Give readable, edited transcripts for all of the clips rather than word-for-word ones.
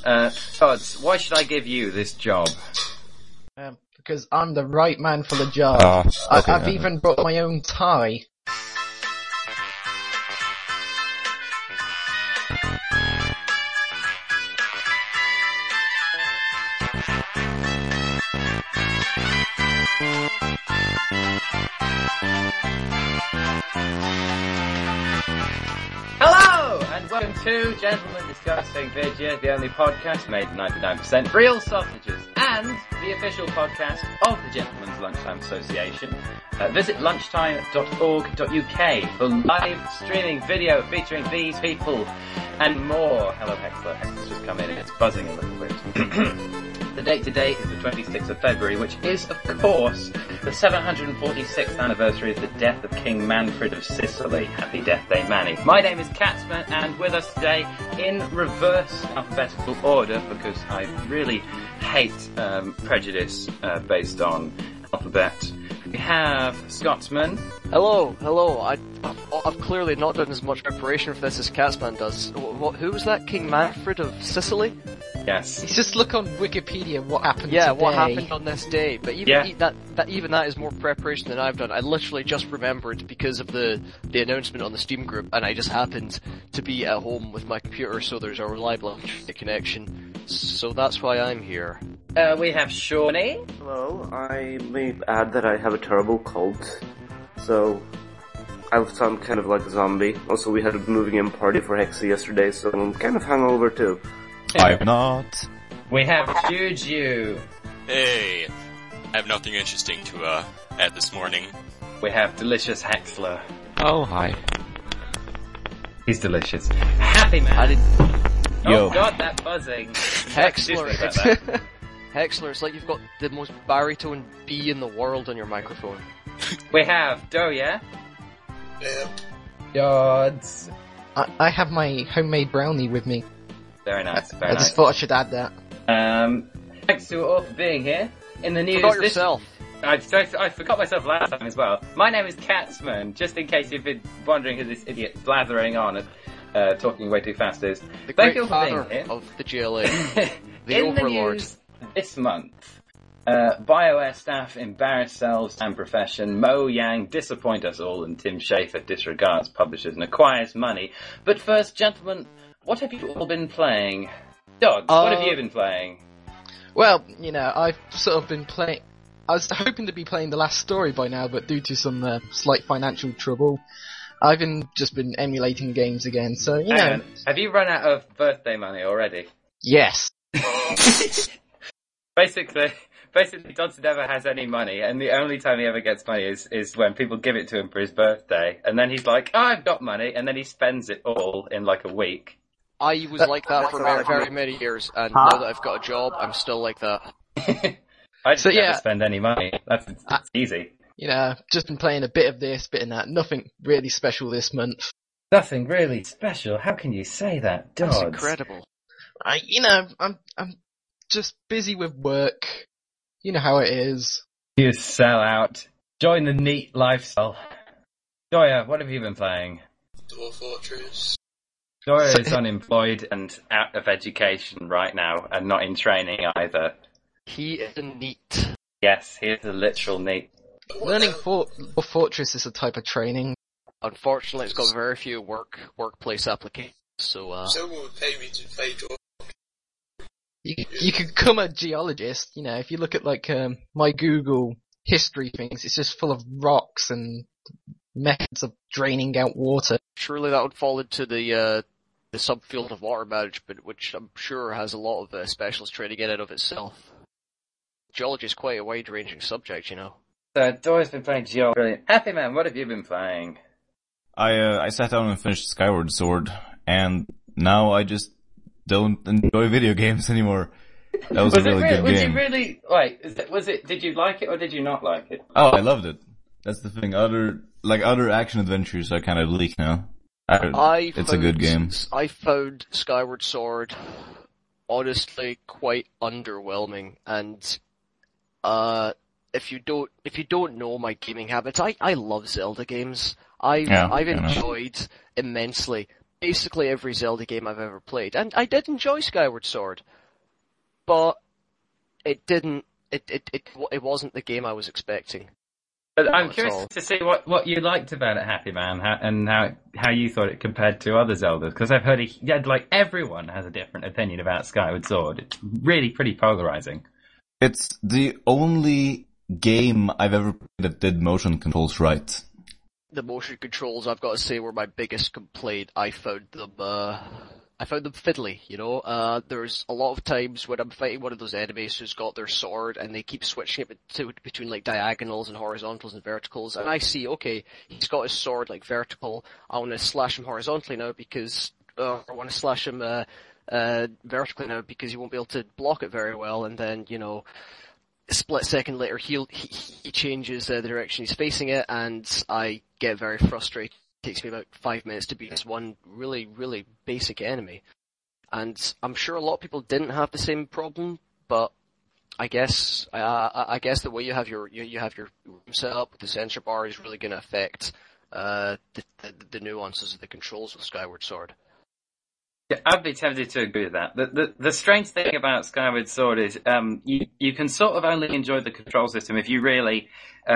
Todd, why should I give you this job? Because I'm the right man for the job. Okay, I've even brought my own tie. Hello, and welcome to Gentlemen Discussing Vidya, the only podcast made 99% real sausages, and the official podcast of the Gentlemen's Lunchtime Association. Visit lunchtime.org.uk for live streaming video featuring these people and more. Hello, Hexler. Hexler's just come in and it's buzzing a little bit. The date today is the 26th of February, which is, of course, the 746th anniversary of the death of King Manfred of Sicily. Happy Death Day, Manny. My name is Catsman, and with us today, in reverse alphabetical order, because I really hate prejudice based on alphabet, we have Scotsman. Hello. I've clearly not done as much preparation for this as Catsman does. Who was that? King Manfred of Sicily? Yes. Just look on Wikipedia what happened today. Yeah, what happened on this day. But even that is more preparation than I've done. I literally just remembered because of the announcement on the Steam group, and I just happened to be at home with my computer, so there's a reliable connection. So that's why I'm here. We have Shawnee. Hello, I may add that I have a terrible cold, so I sound kind of like a zombie. Also, we had a moving in party for Hexy yesterday, so I'm kind of hungover too. I'm not. We have Juju. Hey, I have nothing interesting to add this morning. We have Delicious Hexler. Oh, hi. He's delicious. Happy Man. Yo. Oh god, that buzzing. Hexler. Excuse me about that. Hexler, it's like you've got the most baritone B in the world on your microphone. We have Doya. Yeah. Yods. I have my homemade brownie with me. Very nice, very I nice. just thought I should add that. Thanks to all for being here. In the news Forgot yourself. I forgot myself last time as well. My name is Catsman, just in case you've been wondering who this idiot blathering on and talking way too fast is. The Thank great you for father being here. of the GLA. The In Overlord. the news this month, BioWare staff embarrass selves and profession, Mo Yang disappoint us all, and Tim Schafer disregards publishers and acquires money. But first, gentlemen, what have you all been playing? Dogs, what have you been playing? Well, I've sort of been playing... I was hoping to be playing The Last Story by now, but due to some slight financial trouble, I've just been emulating games again, so, Hang on. Have you run out of birthday money already? Yes. Basically, Dodson never has any money, and the only time he ever gets money is when people give it to him for his birthday, and then he's like, I've got money, and then he spends it all in like a week. I was like that for very many years, and now that I've got a job, I'm still like that. I just never spend any money. That's easy. Just been playing a bit of this, bit of that. Nothing really special this month. Nothing really special. How can you say that, Dodds? That's incredible. I'm just busy with work. You know how it is. You sell out. Join the neat lifestyle. Doya, what have you been playing? Dwarf Fortress. Doya is unemployed and out of education right now, and not in training either. He is a neat. Yes, he is a literal neat. Learning Fortress is a type of training. Unfortunately, it's got very few workplace applications, so Someone would pay me to play Dwarf. You could become a geologist, if you look at my Google history things, it's just full of rocks and methods of draining out water. Surely that would fall into the subfield of water management, which I'm sure has a lot of specialist training in and of itself. Geology is quite a wide-ranging subject, Doy's been playing Geo. Brilliant. Happy Man, what have you been playing? I sat down and finished Skyward Sword, and now I just don't enjoy video games anymore. That was a really good game. Did you like it or did you not like it? Oh, I loved it. That's the thing. Other action adventures are kind of bleak now. It's a good game. I found Skyward Sword honestly quite underwhelming, and if you don't know my gaming habits, I love Zelda games. I've enjoyed immensely basically every Zelda game I've ever played. And I did enjoy Skyward Sword, but it wasn't the game I was expecting. But I'm curious to see what you liked about it, Happy Man, and how you thought it compared to other Zeldas, because I've heard everyone has a different opinion about Skyward Sword. It's really pretty polarizing. It's the only game I've ever played that did motion controls right. The motion controls, I've got to say, were my biggest complaint. I found them fiddly, you know. There's a lot of times when I'm fighting one of those enemies who's got their sword and they keep switching it between like diagonals and horizontals and verticals, and I see, okay, he's got his sword like vertical, I want to slash him horizontally now because, I want to slash him vertically now because he won't be able to block it very well, and then, you know, a split second later he changes the direction he's facing it, and I get very frustrated. It takes me about 5 minutes to beat this one really, really basic enemy. And I'm sure a lot of people didn't have the same problem, but I guess the way you have your room set up with the sensor bar is really going to affect the nuances of the controls with Skyward Sword. Yeah, I'd be tempted to agree with that. The strange thing about Skyward Sword is you can sort of only enjoy the control system if you really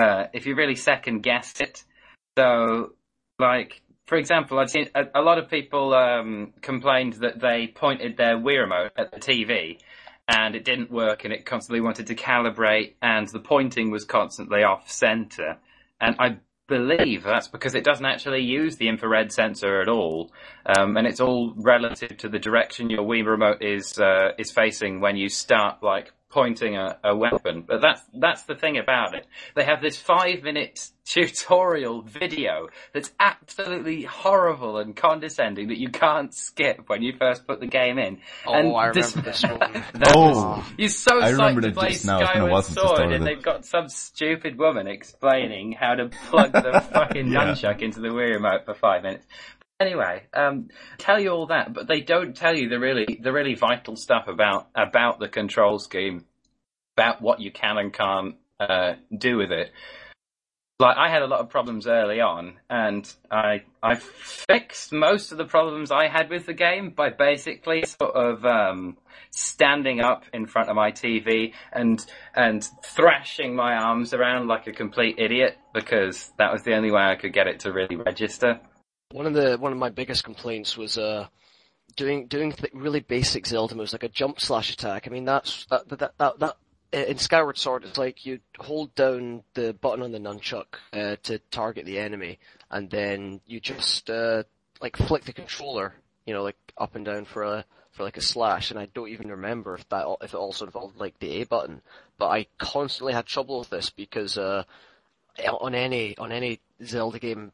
second guess it. So, like, for example, I've seen a lot of people complained that they pointed their Wii remote at the TV and it didn't work, and it constantly wanted to calibrate, and the pointing was constantly off center. And I believe that's because it doesn't actually use the infrared sensor at all, and it's all relative to the direction your Wii remote is facing when you start like pointing a weapon. But that's the thing about it. They have this 5-minute tutorial video that's absolutely horrible and condescending that you can't skip when you first put the game in. Oh, and I remember this one. You're so psyched to play Skyward Sword, and they've got some stupid woman explaining how to plug the fucking nunchuck into the Wii remote for 5 minutes. Anyway, tell you all that, but they don't tell you the really vital stuff about the control scheme, about what you can and can't do with it. Like, I had a lot of problems early on, and I fixed most of the problems I had with the game by basically sort of standing up in front of my TV and thrashing my arms around like a complete idiot, because that was the only way I could get it to really register. One of my biggest complaints was doing really basic Zelda moves like a jump slash attack. I mean, that in Skyward Sword, it's like you hold down the button on the nunchuck to target the enemy, and then you just like flick the controller, you know, like up and down for like a slash. And I don't even remember if it also involved like the A button. But I constantly had trouble with this because on any Zelda game,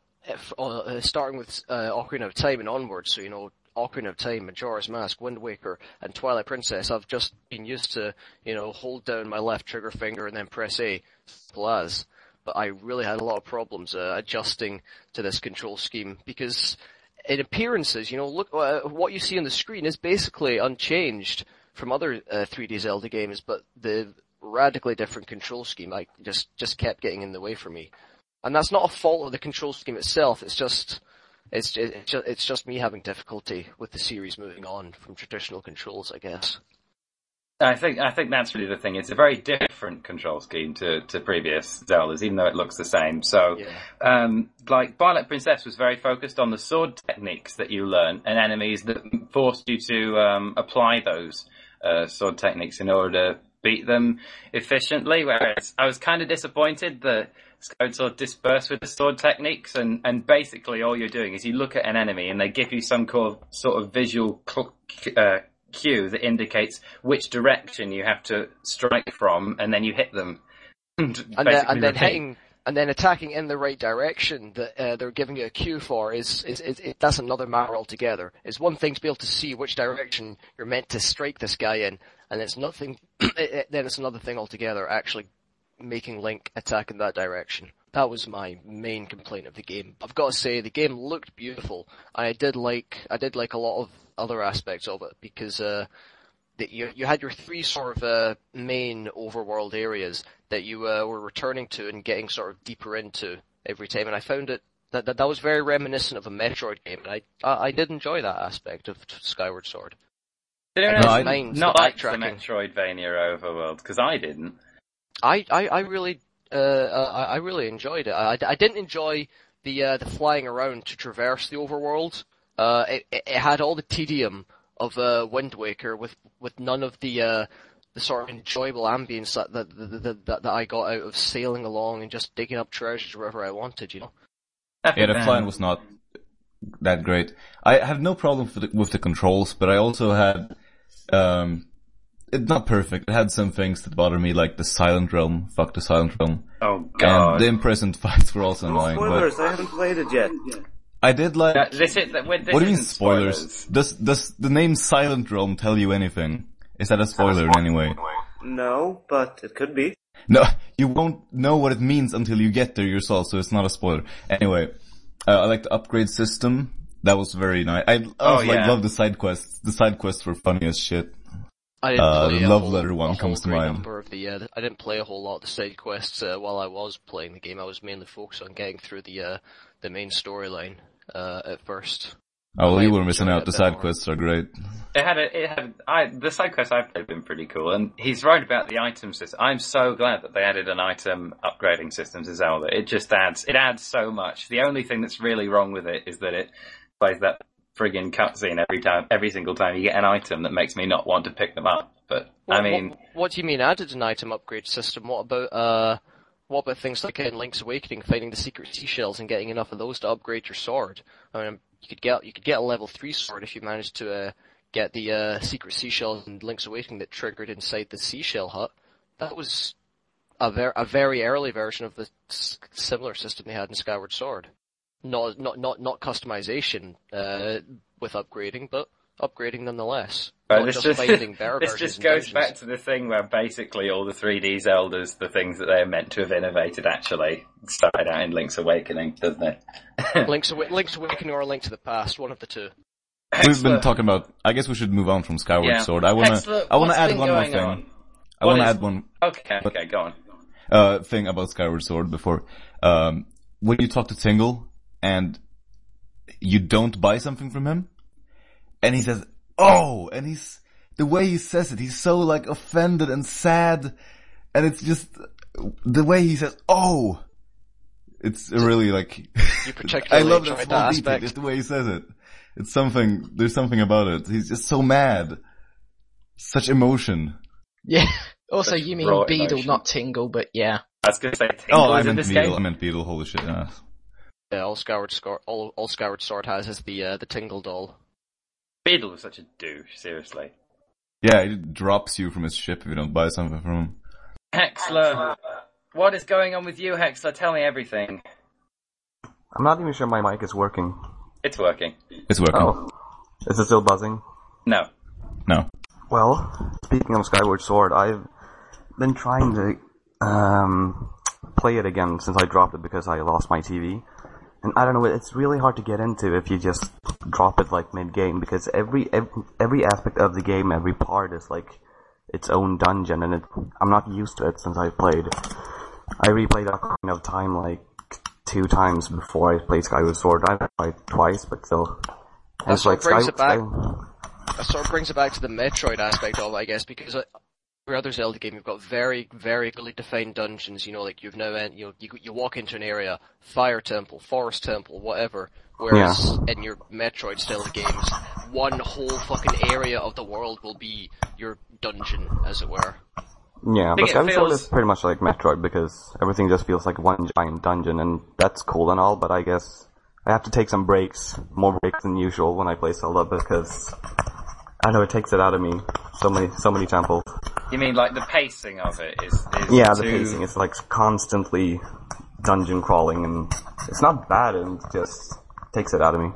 starting with Ocarina of Time and onwards, so, you know, Ocarina of Time, Majora's Mask, Wind Waker, and Twilight Princess, I've just been used to, you know, hold down my left trigger finger and then press A, simple as. But I really had a lot of problems adjusting to this control scheme, because in appearances, you know, look, what you see on the screen is basically unchanged from other 3D Zelda games, but the radically different control scheme just kept getting in the way for me. And that's not a fault of the control scheme itself. It's just me having difficulty with the series moving on from traditional controls, I guess. I think that's really the thing. It's a very different control scheme to previous Zeldas, even though it looks the same. So, like Twilight Princess was very focused on the sword techniques that you learn and enemies that forced you to apply those sword techniques in order to beat them efficiently. Whereas I was kind of disappointed that Skyward Sword dispersed with the sword techniques, and basically all you're doing is you look at an enemy and they give you some sort of visual cue that indicates which direction you have to strike from, and then you hit them. and then attacking in the right direction that they're giving you a cue for that's another matter altogether. It's one thing to be able to see which direction you're meant to strike this guy in, and it's nothing. Then it's another thing altogether actually making Link attack in that direction. That was my main complaint of the game. I've got to say, the game looked beautiful. I did like a lot of other aspects of it, because you had your three sort of main overworld areas that you were returning to and getting sort of deeper into every time, and I found it That was very reminiscent of a Metroid game, and I did enjoy that aspect of Skyward Sword. Did anyone not like the Metroidvania overworld? Because I didn't. I really enjoyed it. I didn't enjoy the flying around to traverse the overworld. It had all the tedium of Wind Waker with none of the sort of enjoyable ambience that I got out of sailing along and just digging up treasures wherever I wanted, you know. Yeah, the flying was not that great. I have no problem with the controls, but I also had, it's not perfect. It had some things that bother me, like the Silent Realm. Fuck the Silent Realm. Oh god. And the in-present fights were also annoying. Spoilers, I haven't played it yet. I did like... what do you mean spoilers? Does the name Silent Realm tell you anything? Is that a spoiler in any way? No, but it could be. No, you won't know what it means until you get there yourself, so it's not a spoiler. Anyway, I like the upgrade system. That was very nice. I love the side quests. The side quests were funny as shit. I didn't play the love letter one comes to mind. I didn't play a whole lot of the side quests while I was playing the game. I was mainly focused on getting through the main storyline at first. Oh, well, you were missing out. The side quests are great. The side quests I've played have been pretty cool, and he's right about the item system. I'm so glad that they added an item upgrading system to Zelda. It adds so much. The only thing that's really wrong with it is that it plays that friggin' cutscene every single time you get an item that makes me not want to pick them up. But, what do you mean added an item upgrade system? What about things like in Link's Awakening, finding the secret seashells and getting enough of those to upgrade your sword? I mean, you could get a level 3 sword if you managed to get the secret seashells in Link's Awakening that triggered inside the seashell hut. That was a very early version of the similar system they had in Skyward Sword. Not customization with upgrading, but upgrading nonetheless. This just goes back to the thing where basically all the 3D Zeldas, the things that they're meant to have innovated, actually started out in Link's Awakening, doesn't it? Link's Awakening or A Link to the Past, one of the two. We've been talking about... I guess we should move on from Skyward Sword. I want to add one more thing. I want to add one... Okay, go on. Thing about Skyward Sword before. When you talk to Tingle, and you don't buy something from him, and he says, "Oh," and the way he says it, he's so like offended and sad, and it's just, the way he says, "Oh," it's really like, you particularly I love that enjoyed small that detail, aspect. just the way he says it. It's something, there's something about it. He's just so mad. Such emotion. Yeah. Also, you mean raw Beedle, emotion. not Tingle, but yeah. I was going to say Tingle is in this game. I meant Beedle, holy shit, yeah. Yeah, all Skyward Sword has is the Tingle doll. Beedle was such a douche, seriously. Yeah, he drops you from his ship if you don't buy something from him. Hexler, what is going on with you, Hexler? Tell me everything. I'm not even sure my mic is working. It's working. It's working. Oh. Is it still buzzing? No. Well, speaking of Skyward Sword, I've been trying to play it again since I dropped it because I lost my TV. And I don't know, it's really hard to get into if you just drop it like mid-game, because every aspect of the game, every part is like its own dungeon, and I'm not used to it since I replayed that kind of time like 2 times before I played Skyward Sword. I've played twice, but still. That sort of brings it back to the Metroid aspect of it, I guess, because every other Zelda game, you've got very, very clearly defined dungeons. You know, like you walk into an area, fire temple, forest temple, whatever. Whereas in your Metroid style of games, one whole fucking area of the world will be your dungeon, as it were. Yeah, but Skyward Sword is pretty much like Metroid because everything just feels like one giant dungeon, and that's cool and all, but I guess I have to take some breaks, more breaks than usual when I play Zelda, because I know it takes it out of me. So many temples. You mean like the pacing of it is yeah, the pacing. It's like constantly dungeon crawling, and it's not bad, and it just takes it out of me.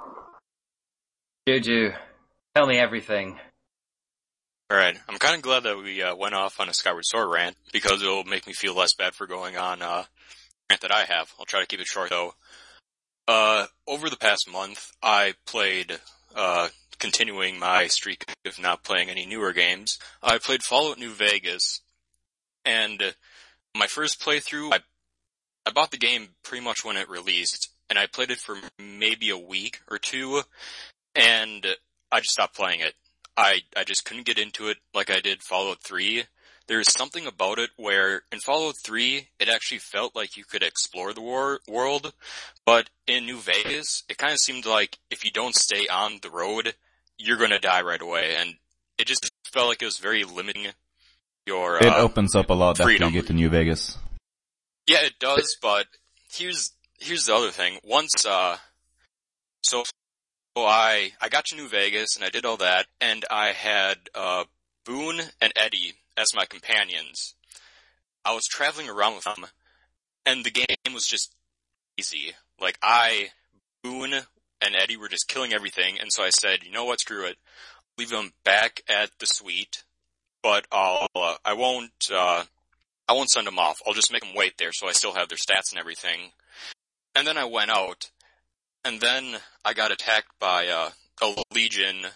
Juju, tell me everything. Alright, I'm kind of glad that we went off on a Skyward Sword rant, because it'll make me feel less bad for going on a rant that I have. I'll try to keep it short, though. Over the past month, I played, continuing my streak of not playing any newer games, I played Fallout New Vegas, and my first playthrough, I bought the game pretty much when it released, and I played it for maybe a week or two, and I just stopped playing it. I just couldn't get into it like I did Fallout 3. There's something about it where in Fallout 3, it actually felt like you could explore the world, but in New Vegas, it kind of seemed like if you don't stay on the road, you're going to die right away, and it just felt like it was very limiting your It opens up a lot freedom. after you get to New Vegas. Yeah, it does, but here's the other thing. Once, so I got to New Vegas, and I did all that, and I had Boone and Eddie as my companions. I was traveling around with them, and the game was just easy. Like, Boone and Eddie were just killing everything, and so I said, you know what, screw it. Leave them back at the suite, but I won't send them off. I'll just make them wait there so I still have their stats and everything. And then I went out, and then I got attacked by a Legion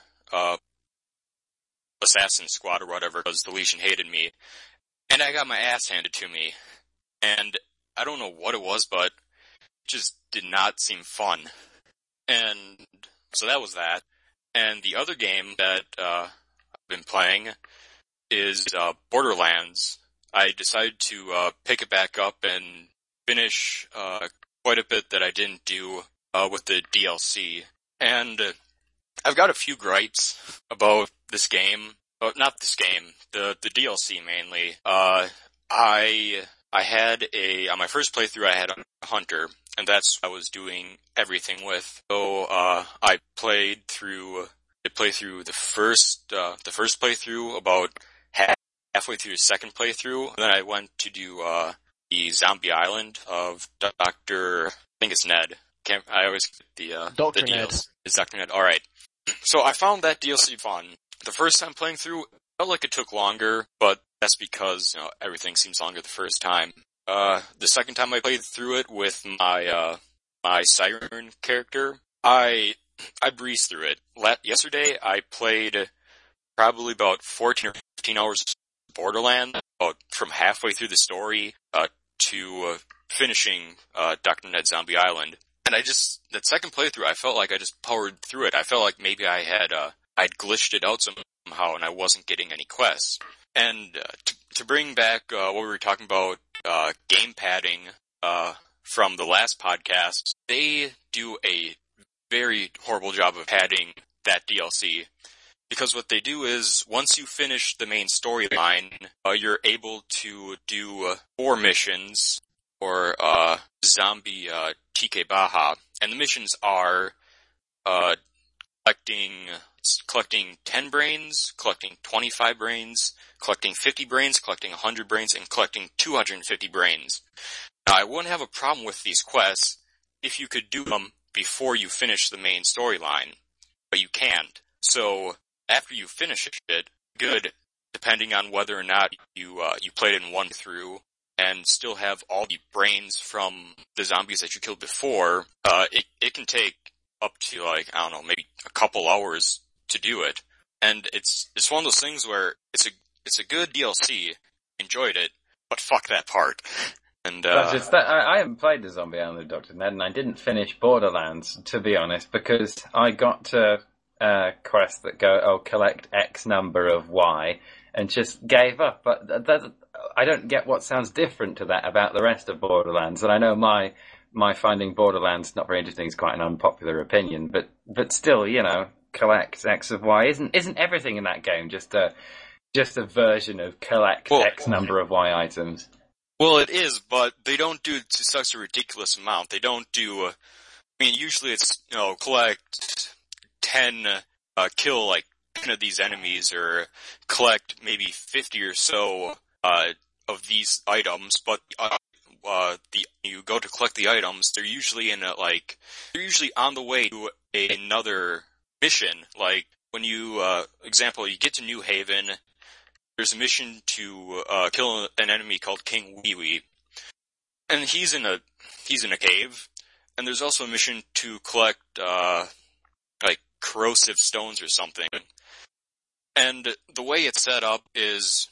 assassin squad or whatever, because the Legion hated me. And I got my ass handed to me. And I don't know what it was, but it just did not seem fun. And so that was that. And the other game that I've been playing is Borderlands. I decided to pick it back up and finish quite a bit that I didn't do with the DLC. And I've got a few gripes about this game. Not this game, the DLC mainly. I had on my first playthrough I had a hunter, and that's what I was doing everything with. So I played through the first playthrough about halfway through the second playthrough. And then I went to do the Zombie Island of Dr. I think it's Ned. I always get Dr. the Ned. DLC. It's Dr. Ned. Alright. So I found that DLC fun. The first time playing through, it felt like it took longer, but that's because, everything seems longer the first time. The second time I played through it with my Siren character, I breezed through it. Yesterday, I played probably about 14 or 15 hours of Borderlands, about from halfway through the story, to finishing, Dr. Ned Zombie Island. And that second playthrough, I felt like I just powered through it. I felt like maybe I'd glitched it out somehow and I wasn't getting any quests. And, to bring back, what we were talking about, game padding, from the last podcast, they do a very horrible job of padding that DLC. Because what they do is, once you finish the main storyline, you're able to do 4 missions, or Zombie TK Baja. And the missions are collecting 10 brains, collecting 25 brains, collecting 50 brains, collecting 100 brains, and collecting 250 brains. Now, I wouldn't have a problem with these quests if you could do them before you finish the main storyline, but you can't. So, after you finish it, good, depending on whether or not you played it in one through, and still have all the brains from the zombies that you killed before, it can take up to, like, I don't know, maybe a couple hours to do it. And it's one of those things where it's a good DLC, enjoyed it, but fuck that part. And I haven't played the Zombie Island of Dr. Ned, and I didn't finish Borderlands, to be honest, because I got to quests that go, collect X number of Y, and just gave up. But I don't get what sounds different to that about the rest of Borderlands. And I know my finding Borderlands not very interesting is quite an unpopular opinion, but still, collect X of Y. Isn't everything in that game just a version of collect X number of Y items? Well, it is, but they don't do it to such a ridiculous amount. They don't do, usually it's, collect 10, kill like 10 of these enemies, or collect maybe 50 or so, of these items, but, you go to collect the items, they're usually on the way to another mission. Like, when you get to New Haven, there's a mission to, kill an enemy called King Wee Wee. And he's in a cave. And there's also a mission to collect, corrosive stones or something. And the way it's set up is,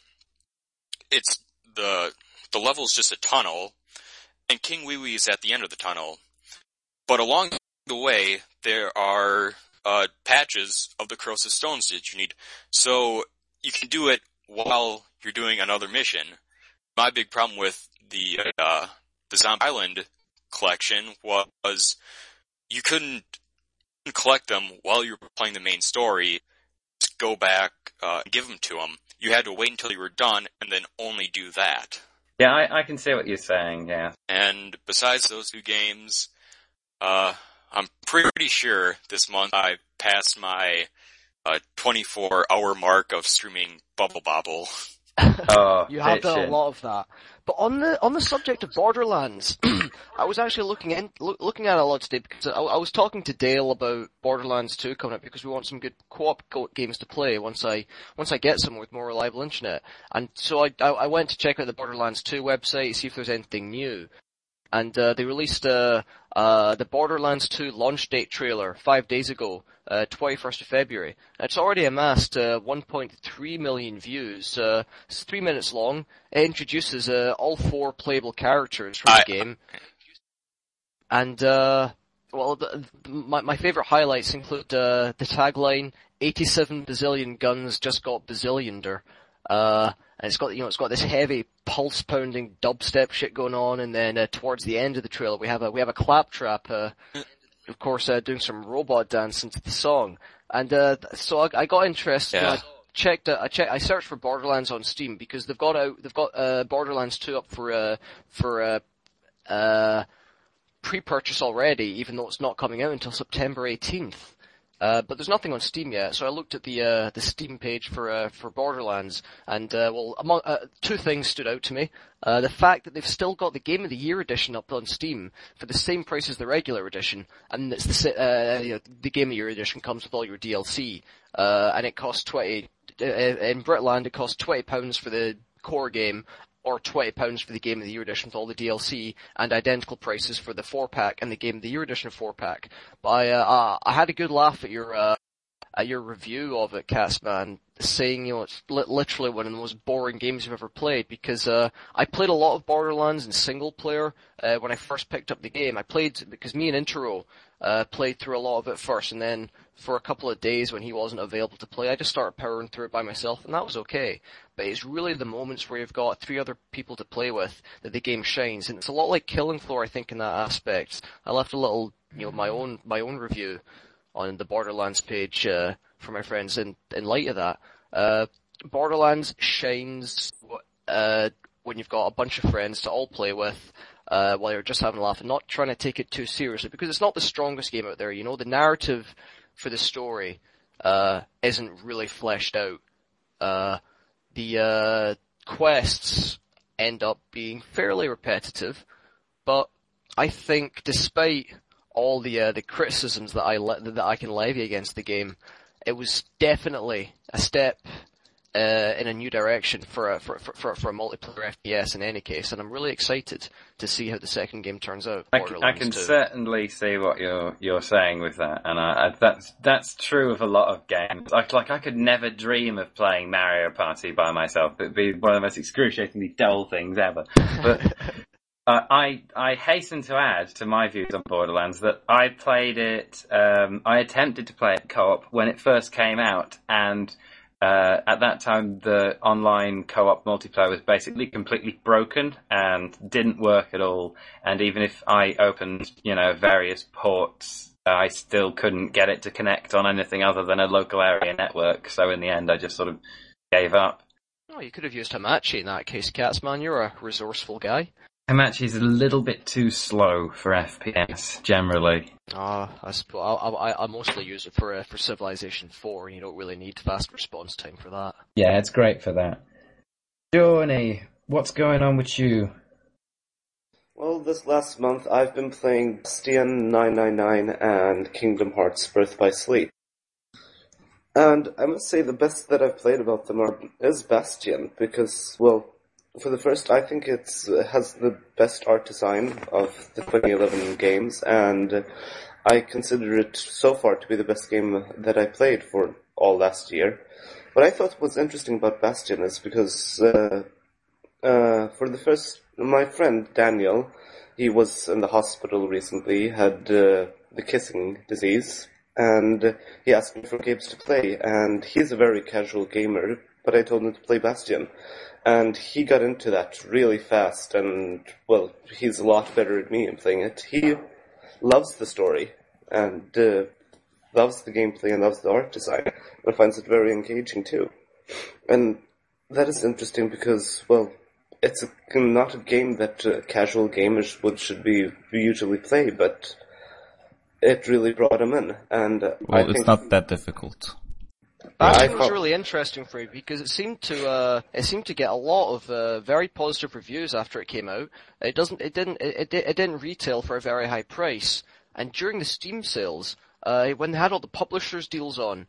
the level's just a tunnel, and King Wee Wee is at the end of the tunnel. But along the way, there are patches of the Corrosive Stones that you need. So you can do it while you're doing another mission. My big problem with the Zombie Island collection was you couldn't collect them while you were playing the main story. Just go back and give them to them. You had to wait until you were done and then only do that. Yeah, I can see what you're saying, yeah. And besides those two games, I'm pretty sure this month I passed my 24-hour mark of streaming Bubble Bobble. Oh, you have done a lot of that. But on the subject of Borderlands, I was actually looking at it a lot today because I was talking to Dale about Borderlands 2 coming up because we want some good co-op games to play once I get some with more reliable internet. And so I went to check out the Borderlands 2 website, see if there's anything new. And they released the Borderlands 2 launch date trailer 5 days ago, 21st of February. It's already amassed 1.3 million views. It's 3 minutes long. It introduces all 4 playable characters from the game. And my favorite highlights include the tagline, 87 bazillion guns just got bazillionaire. And it's got this heavy pulse-pounding dubstep shit going on, and then towards the end of the trailer we have a claptrap, of course, doing some robot dance into the song. And so I got interested. Yeah. I searched for Borderlands on Steam because they've got Borderlands 2 up for pre-purchase already, even though it's not coming out until September 18th. But there's nothing on Steam yet, so I looked at the Steam page for Borderlands, and among two things stood out to me: the fact that they've still got the Game of the Year edition up on Steam for the same price as the regular edition, and it's the Game of the Year edition comes with all your DLC, and it costs $20 in Britland. It costs £20 for the core game, or £20 for the Game of the Year edition with all the DLC, and identical prices for the 4-pack and the Game of the Year edition 4-pack. But I had a good laugh at your review of it, Catsman, saying, it's literally one of the most boring games you've ever played, because I played a lot of Borderlands in single player when I first picked up the game. Because me and Intero played through a lot of it first, and then for a couple of days when he wasn't available to play, I just started powering through it by myself, and that was okay. But it's really the moments where you've got 3 other people to play with that the game shines, and it's a lot like Killing Floor, I think, in that aspect. I left a little, my own review on the Borderlands page for my friends in light of that. Borderlands shines when you've got a bunch of friends to all play with, while you're just having a laugh and not trying to take it too seriously, because it's not the strongest game out there. The narrative for the story isn't really fleshed out. The quests end up being fairly repetitive, but I think despite all the criticisms that I can levy against the game, it was definitely a step in a new direction for a multiplayer FPS in any case, and I'm really excited to see how the second game turns out. I can certainly see what you're saying with that, and that's true of a lot of games. I could never dream of playing Mario Party by myself. It'd be one of the most excruciatingly dull things ever. But I hasten to add to my views on Borderlands that I played it. I attempted to play it co-op when it first came out, and at that time, the online co-op multiplayer was basically completely broken and didn't work at all. And even if I opened, various ports, I still couldn't get it to connect on anything other than a local area network. So in the end, I just sort of gave up. Oh, you could have used Hamachi in that case, Catsman. You're a resourceful guy. Hamachi's a little bit too slow for FPS, generally. I suppose I mostly use it for Civilization 4, and you don't really need fast response time for that. Yeah, it's great for that. Johnny, what's going on with you? Well, this last month I've been playing Bastion 999 and Kingdom Hearts Birth by Sleep. And I must say the best that I've played about them is Bastion, because, well, for the first, I think it has the best art design of the 2011 games, and I consider it so far to be the best game that I played for all last year. What I thought was interesting about Bastion is because for the first, my friend Daniel he was in the hospital recently, had the kissing disease, and he asked me for games to play, and he's a very casual gamer, but I told him to play Bastion. And he got into that really fast, and, well, he's a lot better at me in playing it. He loves the story, and loves the gameplay and loves the art design, and finds it very engaging too. And that is interesting because, well, it's not a game that casual gamers should be usually play, but it really brought him in. And well, it's not that difficult. Bastion was really interesting for me because it seemed to get a lot of very positive reviews after it came out. It didn't retail for a very high price, and during the Steam sales, when they had all the publishers deals on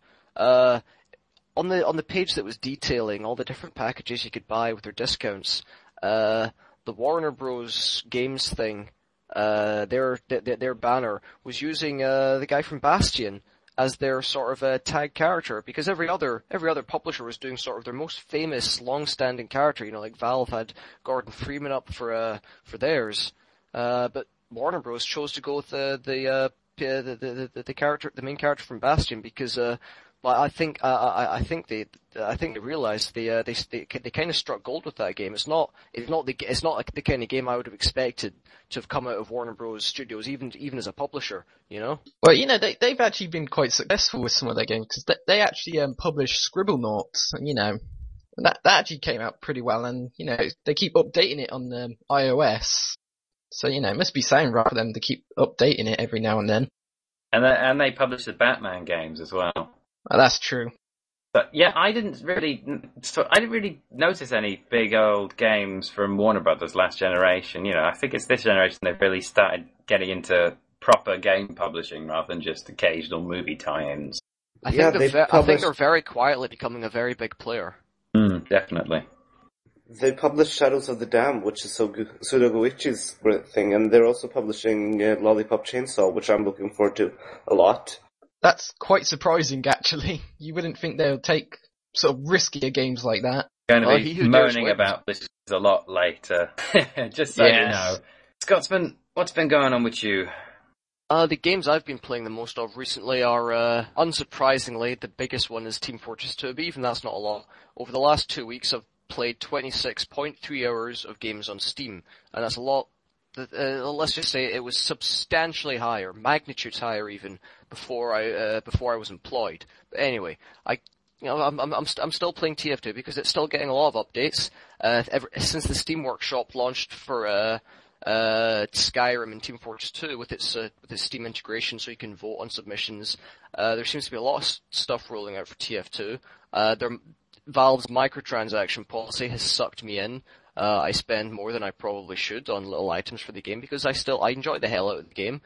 the page that was detailing all the different packages you could buy with their discounts, the Warner Bros. Games thing, their banner was using the guy from Bastion as their sort of a tag character, because every other publisher was doing sort of their most famous, long-standing character. You know, like Valve had Gordon Freeman up for theirs, but Warner Bros. Chose to go with the character, the main character from Bastion, because I think they realized they kind of struck gold with that game. It's not like the kind of game I would have expected to have come out of Warner Bros. Studios, even as a publisher, you know. Well, you know, they've actually been quite successful with some of their games, because they actually published Scribblenauts, and you know, that actually came out pretty well, and you know, they keep updating it on iOS. So, you know, it must be saying right for them to keep updating it every now and then. And they publish the Batman games as well. Oh, that's true. But yeah, I didn't really notice any big old games from Warner Brothers last generation. You know, I think it's this generation they've really started getting into proper game publishing rather than just occasional movie tie-ins. I think they're very quietly becoming a very big player. Definitely. They published Shadows of the Dam, which is Suda Goichi's great thing, and they're also publishing Lollipop Chainsaw, which I'm looking forward to a lot. That's quite surprising, actually. You wouldn't think they would take sort of riskier games like that. Going to be moaning about this a lot later. Just so you know. Scotsman, what's been going on with you? The games I've been playing the most of recently are, unsurprisingly, the biggest one is Team Fortress 2, but even that's not a lot. Over the last 2 weeks, I've played 26.3 hours of games on Steam, and that's a lot. Let's just say it was substantially higher, magnitudes higher even, before I was employed. But anyway, I'm still playing TF2 because it's still getting a lot of updates. Since the Steam Workshop launched for Skyrim and Team Fortress 2 with its Steam integration, so you can vote on submissions. There seems to be a lot of stuff rolling out for TF2. Valve's microtransaction policy has sucked me in. I spend more than I probably should on little items for the game because I enjoy the hell out of the game.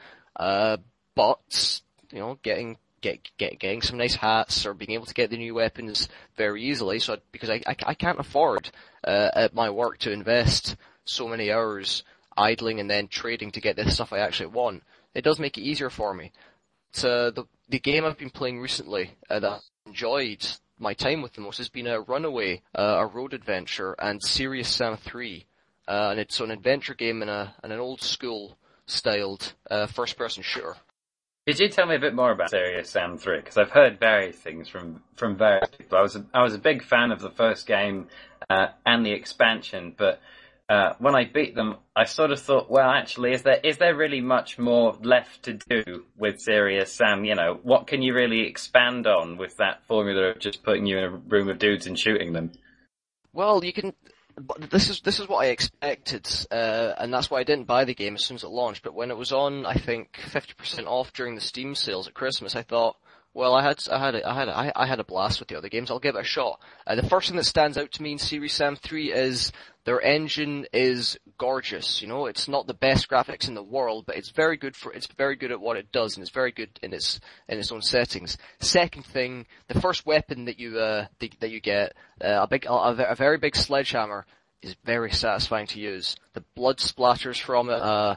But you know, getting some nice hats or being able to get the new weapons very easily. So because I can't afford at my work to invest so many hours idling and then trading to get the stuff I actually want. It does make it easier for me. So the game I've been playing recently that I enjoyed my time with the most has been a Runaway, a road adventure, and Serious Sam 3. And it's an adventure game in an old school styled first-person shooter. Could you tell me a bit more about Serious Sam 3? Because I've heard various things from various people. I was a big fan of the first game and the expansion, but when I beat them, I sort of thought, well, actually, is there really much more left to do with Serious Sam? You know, what can you really expand on with that formula of just putting you in a room of dudes and shooting them? Well, you can. This is what I expected, and that's why I didn't buy the game as soon as it launched. But when it was on, I think 50% off during the Steam sales at Christmas, I thought, well, I had a blast with the other games. I'll give it a shot. The first thing that stands out to me in Serious Sam 3 is their engine is gorgeous. You know, it's not the best graphics in the world, but it's very good at what it does, and it's very good in its own settings. Second thing, the first weapon that you get, a very big sledgehammer, is very satisfying to use. The blood splatters from it,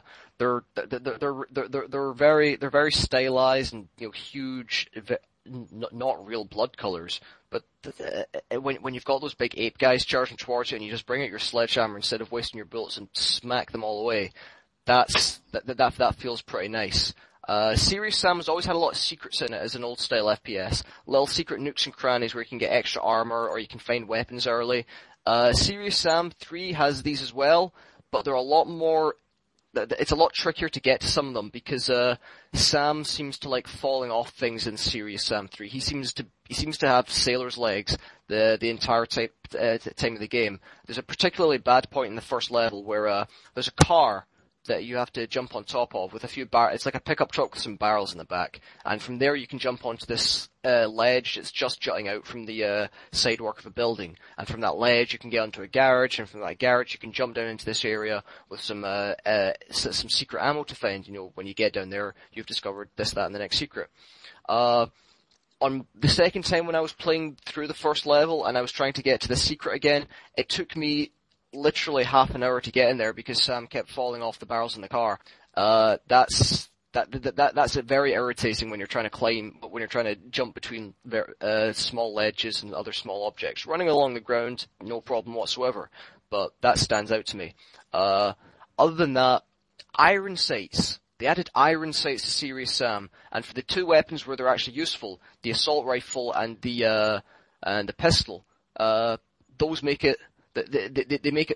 they're very stylized and, you know, huge, not real blood colors, but when you've got those big ape guys charging towards you and you just bring out your sledgehammer instead of wasting your bullets and smack them all away, that feels pretty nice. Serious Sam has always had a lot of secrets in it as an old style FPS. Little secret nooks and crannies where you can get extra armor or you can find weapons early. Serious Sam 3 has these as well, but they're a lot more, it's a lot trickier to get to some of them because, Sam seems to like falling off things in Serious Sam 3. He seems to have sailor's legs the entire time of the game. There's a particularly bad point in the first level where, there's a car that you have to jump on top of with a few it's like a pickup truck with some barrels in the back, and from there you can jump onto this ledge that's just jutting out from the sidework of a building, and from that ledge you can get onto a garage, and from that garage you can jump down into this area with some secret ammo to find. You know, when you get down there you've discovered this, that, and the next secret. On the second time when I was playing through the first level and I was trying to get to the secret again, it took me literally half an hour to get in there because Sam kept falling off the barrels in the car. That's very irritating when you're trying to climb, but when you're trying to jump between small ledges and other small objects. Running along the ground, no problem whatsoever, but that stands out to me. Other than that, iron sights. They added iron sights to Serious Sam, and for the two weapons where they're actually useful, the assault rifle and the pistol, those make it. They make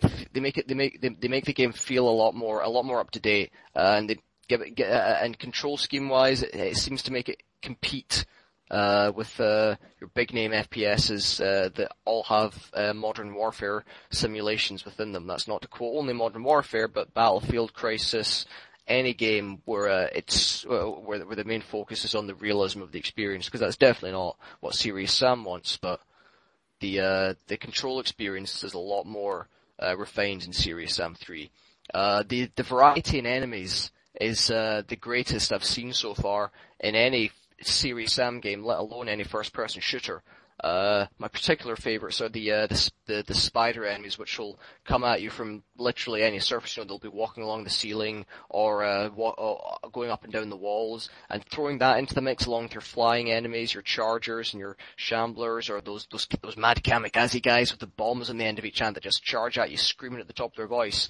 the game feel a lot more up to date, and they give it, and control scheme wise, it seems to make it compete with your big name FPSs that all have Modern Warfare simulations within them. That's not to quote only Modern Warfare, but Battlefield, Crysis, any game where where the main focus is on the realism of the experience, because that's definitely not what Serious Sam wants, but the control experience is a lot more refined in Serious Sam 3. The variety in enemies is the greatest I've seen so far in any Serious Sam game, let alone any first-person shooter. My particular favourites are the spider enemies, which will come at you from literally any surface. You know, they'll be walking along the ceiling or going up and down the walls, and throwing that into the mix along with your flying enemies, your chargers and your shamblers, or those mad kamikaze guys with the bombs on the end of each hand that just charge at you, screaming at the top of their voice.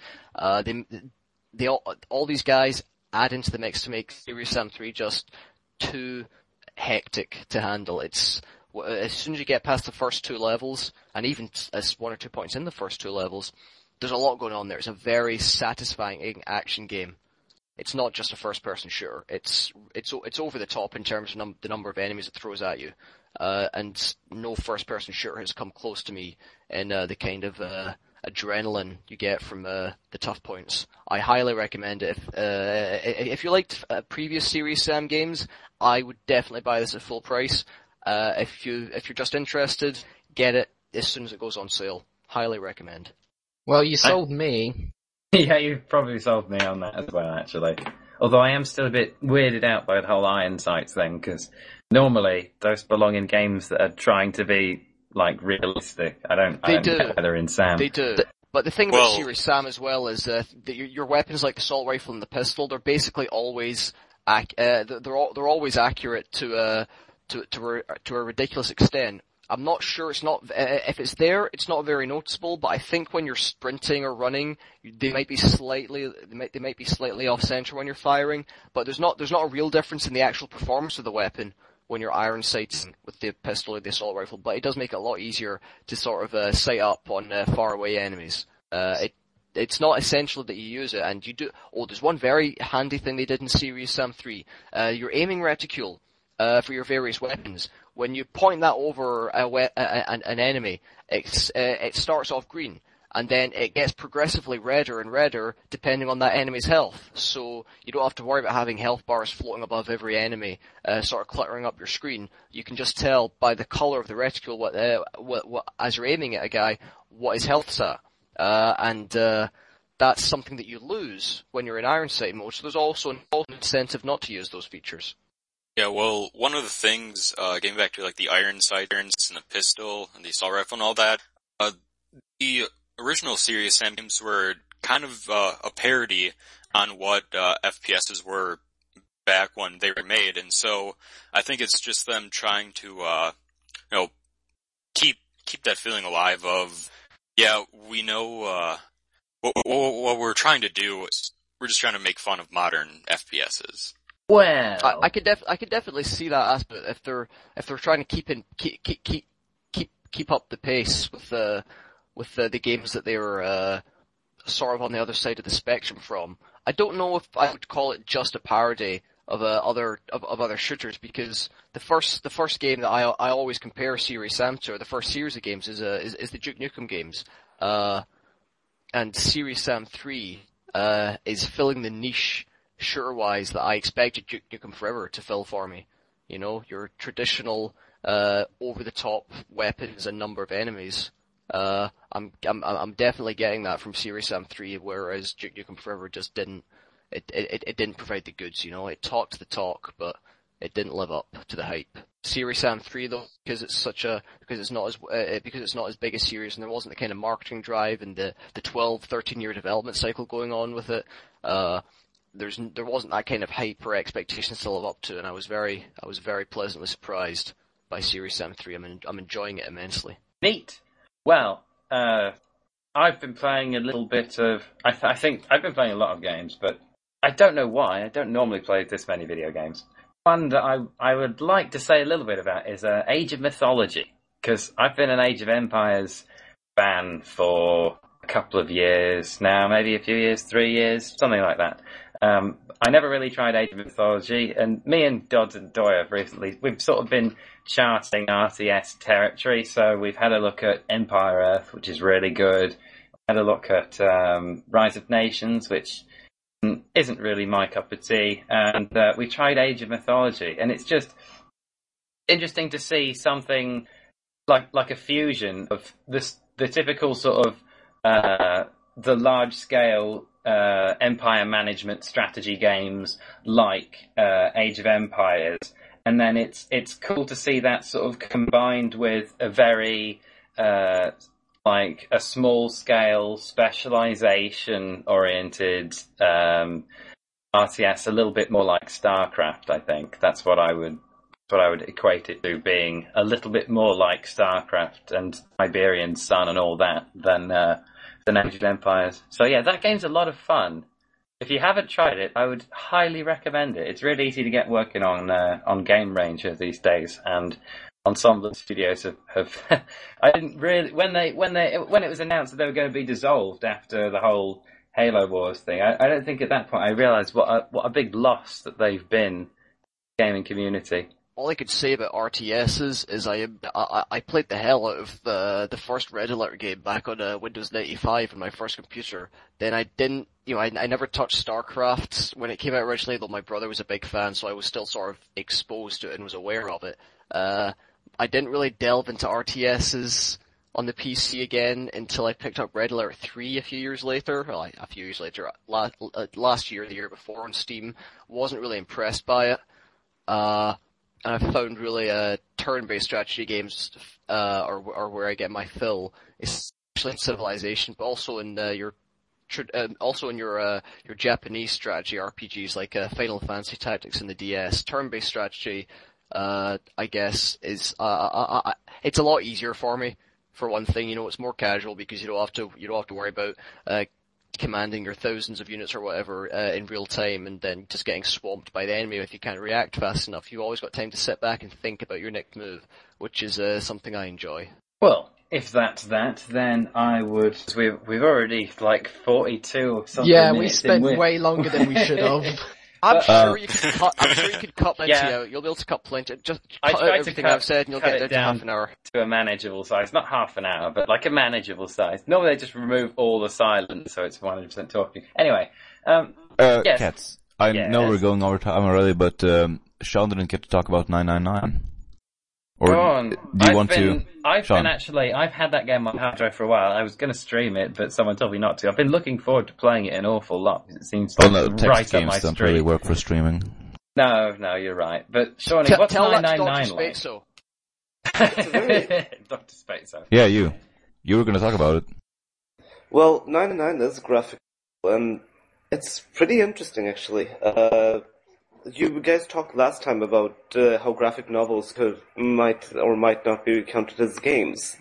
All these guys add into the mix to make Serious Sam 3 just too hectic to handle. As soon as you get past the first two levels, and even as 1 or 2 points in the first two levels, there's a lot going on there. It's a very satisfying action game. It's not just a first-person shooter. It's over the top in terms of the number of enemies it throws at you, and no first-person shooter has come close to me in the kind of adrenaline you get from the tough points. I highly recommend it. If you liked previous Serious Sam games, I would definitely buy this at full price. If you're just interested, get it as soon as it goes on sale. Highly recommend. Well, you sold me. Yeah, you probably sold me on that as well, actually. Although I am still a bit weirded out by the whole iron sights thing, because normally those belong in games that are trying to be like realistic. I don't get whether in Sam. They do. But the thing about Serious Sam as well is that your weapons like the assault rifle and the pistol, they're basically always they're always accurate to a ridiculous extent. I'm not sure if it's there, it's not very noticeable, but I think when you're sprinting or running, they might be slightly off center when you're firing, but there's not a real difference in the actual performance of the weapon when you're iron sighting with the pistol or the assault rifle, but it does make it a lot easier to sort of sight up on far away enemies. It's not essential that you use it, and you do. Oh, there's one very handy thing they did in Serious Sam 3. Your aiming reticule for your various weapons. When you point that over an enemy, it starts off green, and then it gets progressively redder and redder depending on that enemy's health. So you don't have to worry about having health bars floating above every enemy, sort of cluttering up your screen. You can just tell by the color of the reticule what as you're aiming at a guy, what his health's at. And that's something that you lose when you're in iron sight mode, so there's also an incentive not to use those features. Yeah, well, one of the things, getting back to like the iron sights and the pistol and the assault rifle and all that, the original Serious Sam games were kind of a parody on what FPSs were back when they were made, and so I think it's just them trying to, keep that feeling alive of, yeah, we know what we're trying to do We're just trying to make fun of modern FPSs. Well, I could definitely see that aspect if they're trying to keep up the pace with the games that they were sort of on the other side of the spectrum from. I don't know if I would call it just a parody of other shooters, because the first game that I always compare Serious Sam to, or the first series of games, is the Duke Nukem games, and Serious Sam 3 is filling the niche shooter-wise that I expected Duke Nukem Forever to fill for me. You know, your traditional over-the-top weapons and number of enemies. I'm definitely getting that from Serious Sam 3, whereas Duke Nukem Forever just didn't. It didn't provide the goods, you know. It talked the talk, but it didn't live up to the hype. Serious Sam 3, though, because it's not as big a series, and there wasn't the kind of marketing drive and the 12-13 year development cycle going on with it. There wasn't that kind of hype or expectations to live up to, and I was very pleasantly surprised by Serious Sam 3. I'm enjoying it immensely. Neat. Well, I've been playing a little bit of. I think I've been playing a lot of games, but I don't know why. I don't normally play this many video games. One that I would like to say a little bit about is Age of Mythology, because I've been an Age of Empires fan for a couple of years now, maybe a few years, 3 years, something like that. I never really tried Age of Mythology, and me and Dodds and Doyer recently, we've sort of been charting RTS territory, so we've had a look at Empire Earth, which is really good. Had a look at Rise of Nations, which isn't really my cup of tea, and we tried Age of Mythology, and it's just interesting to see something like a fusion of the typical sort of the large scale empire management strategy games like Age of Empires, and then it's cool to see that sort of combined with a very like a small scale specialization oriented RTS, a little bit more like StarCraft. I think that's what I would equate it to, being a little bit more like StarCraft and Iberian Sun and all that than Age of Empires. So yeah, that game's a lot of fun. If you haven't tried it, I would highly recommend it. It's really easy to get working on Game Ranger these days, and Ensemble Studios have I didn't really when it was announced that they were going to be dissolved after the whole Halo Wars thing. I don't think at that point I realised what a big loss that they've been to the gaming community. All I could say about RTSs is I played the hell out of the first Red Alert game back on Windows 95 on my first computer. Then I didn't, I never touched StarCraft when it came out originally, though my brother was a big fan, so I was still sort of exposed to it and was aware of it. I didn't really delve into RTSs on the PC again until I picked up Red Alert 3 a few years later, last year, the year before on Steam. Wasn't really impressed by it. And I've found really turn-based strategy games are where I get my fill, especially in Civilization, but also in your Japanese strategy RPGs like Final Fantasy Tactics in the DS. Turn-based strategy, I guess, is it's a lot easier for me. For one thing, it's more casual because you don't have to worry about commanding your thousands of units or whatever in real time and then just getting swamped by the enemy if you can't react fast enough. You've always got time to sit back and think about your next move, which is something I enjoy. Well, if that's that, then I would. We've already 42 or something. Yeah, we spent way longer than we should have. I'm sure you could cut plenty out. You'll be able to cut plenty. Just cut out everything I've said and you'll get it down to half an hour. To a manageable size. Not half an hour, but like a manageable size. Normally they just remove all the silence so it's 100% talking. Anyway, yes. Cats. I know we're going over time already, but Sean didn't get to talk about 999. Or go on. Do you want to? I've had that game on hard drive for a while. I was going to stream it, but someone told me not to. I've been looking forward to playing it an awful lot because it seems text right up my street. Games don't really work for streaming. No, you're right. But Shawnee, what's 999 like? Dr. Spazo. Yeah, you were going to talk about it. Well, 999 is graphic, and it's pretty interesting actually. You guys talked last time about how graphic novels might or might not be counted as games.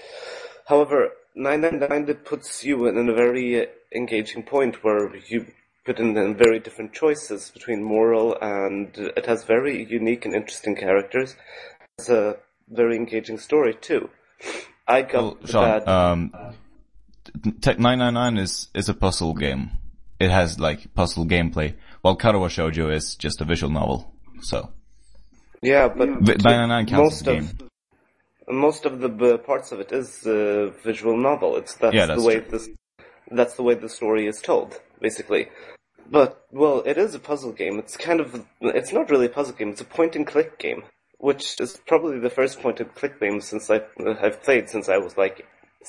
However, 999 puts you in a very engaging point where put in very different choices between moral, and it has very unique and interesting characters. It's a very engaging story too. I got Sean, Tech 999 is a puzzle game. It has like puzzle gameplay, while Karawa Shoujo is just a visual novel. So yeah, but 999 counts as a game. Most of the parts of it is a visual novel. That's the way the story is told, basically. But, well, it is a puzzle game. It's not really a puzzle game, it's a point-and-click game, which is probably the first point-and-click game I've played since I was like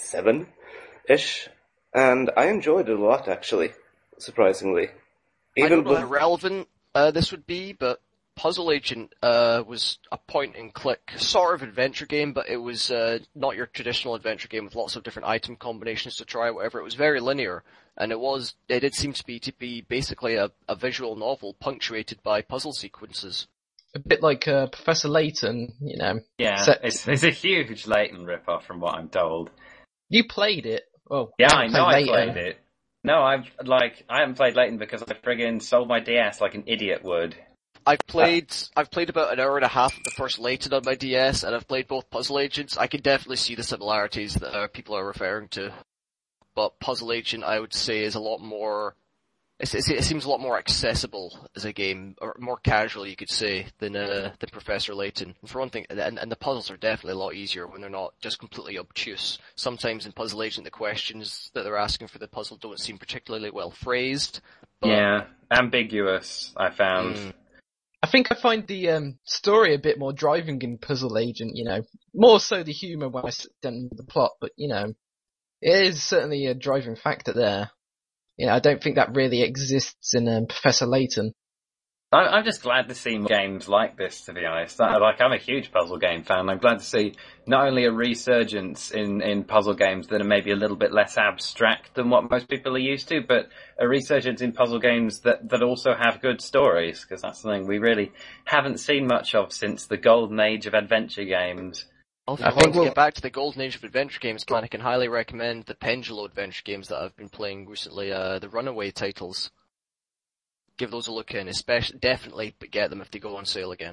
7-ish. And I enjoyed it a lot, actually, surprisingly. I don't know how relevant this would be, but Puzzle Agent was a point-and-click sort of adventure game, but it was not your traditional adventure game with lots of different item combinations to try, whatever. It was very linear, and it did seem to be basically a visual novel punctuated by puzzle sequences. A bit like Professor Layton, you know. Yeah, it's a huge Layton rip-off from what I'm told. You played it? Oh, yeah, I know I played it. No, I haven't played Layton because I friggin' sold my DS like an idiot would. I've played about an hour and a half of the first Layton on my DS, and I've played both Puzzle Agents. I can definitely see the similarities that people are referring to. But Puzzle Agent, I would say, is a lot more... It seems a lot more accessible as a game, or more casual, you could say, than Professor Layton. And for one thing, and the puzzles are definitely a lot easier when they're not just completely obtuse. Sometimes in Puzzle Agent, the questions that they're asking for the puzzle don't seem particularly well phrased. But... Yeah, ambiguous, I found. I think I find the story a bit more driving in Puzzle Agent, you know. More so the humour than the plot, but, you know, it is certainly a driving factor there. You know, I don't think that really exists in Professor Layton. I'm just glad to see more games like this, to be honest. I'm a huge puzzle game fan. I'm glad to see not only a resurgence in puzzle games that are maybe a little bit less abstract than what most people are used to, but a resurgence in puzzle games that also have good stories, because that's something we really haven't seen much of since the golden age of adventure games. If you want to get back to the golden age of adventure games, I can highly recommend the Pendulo adventure games that I've been playing recently, the Runaway titles. Give those a look in, definitely get them if they go on sale again.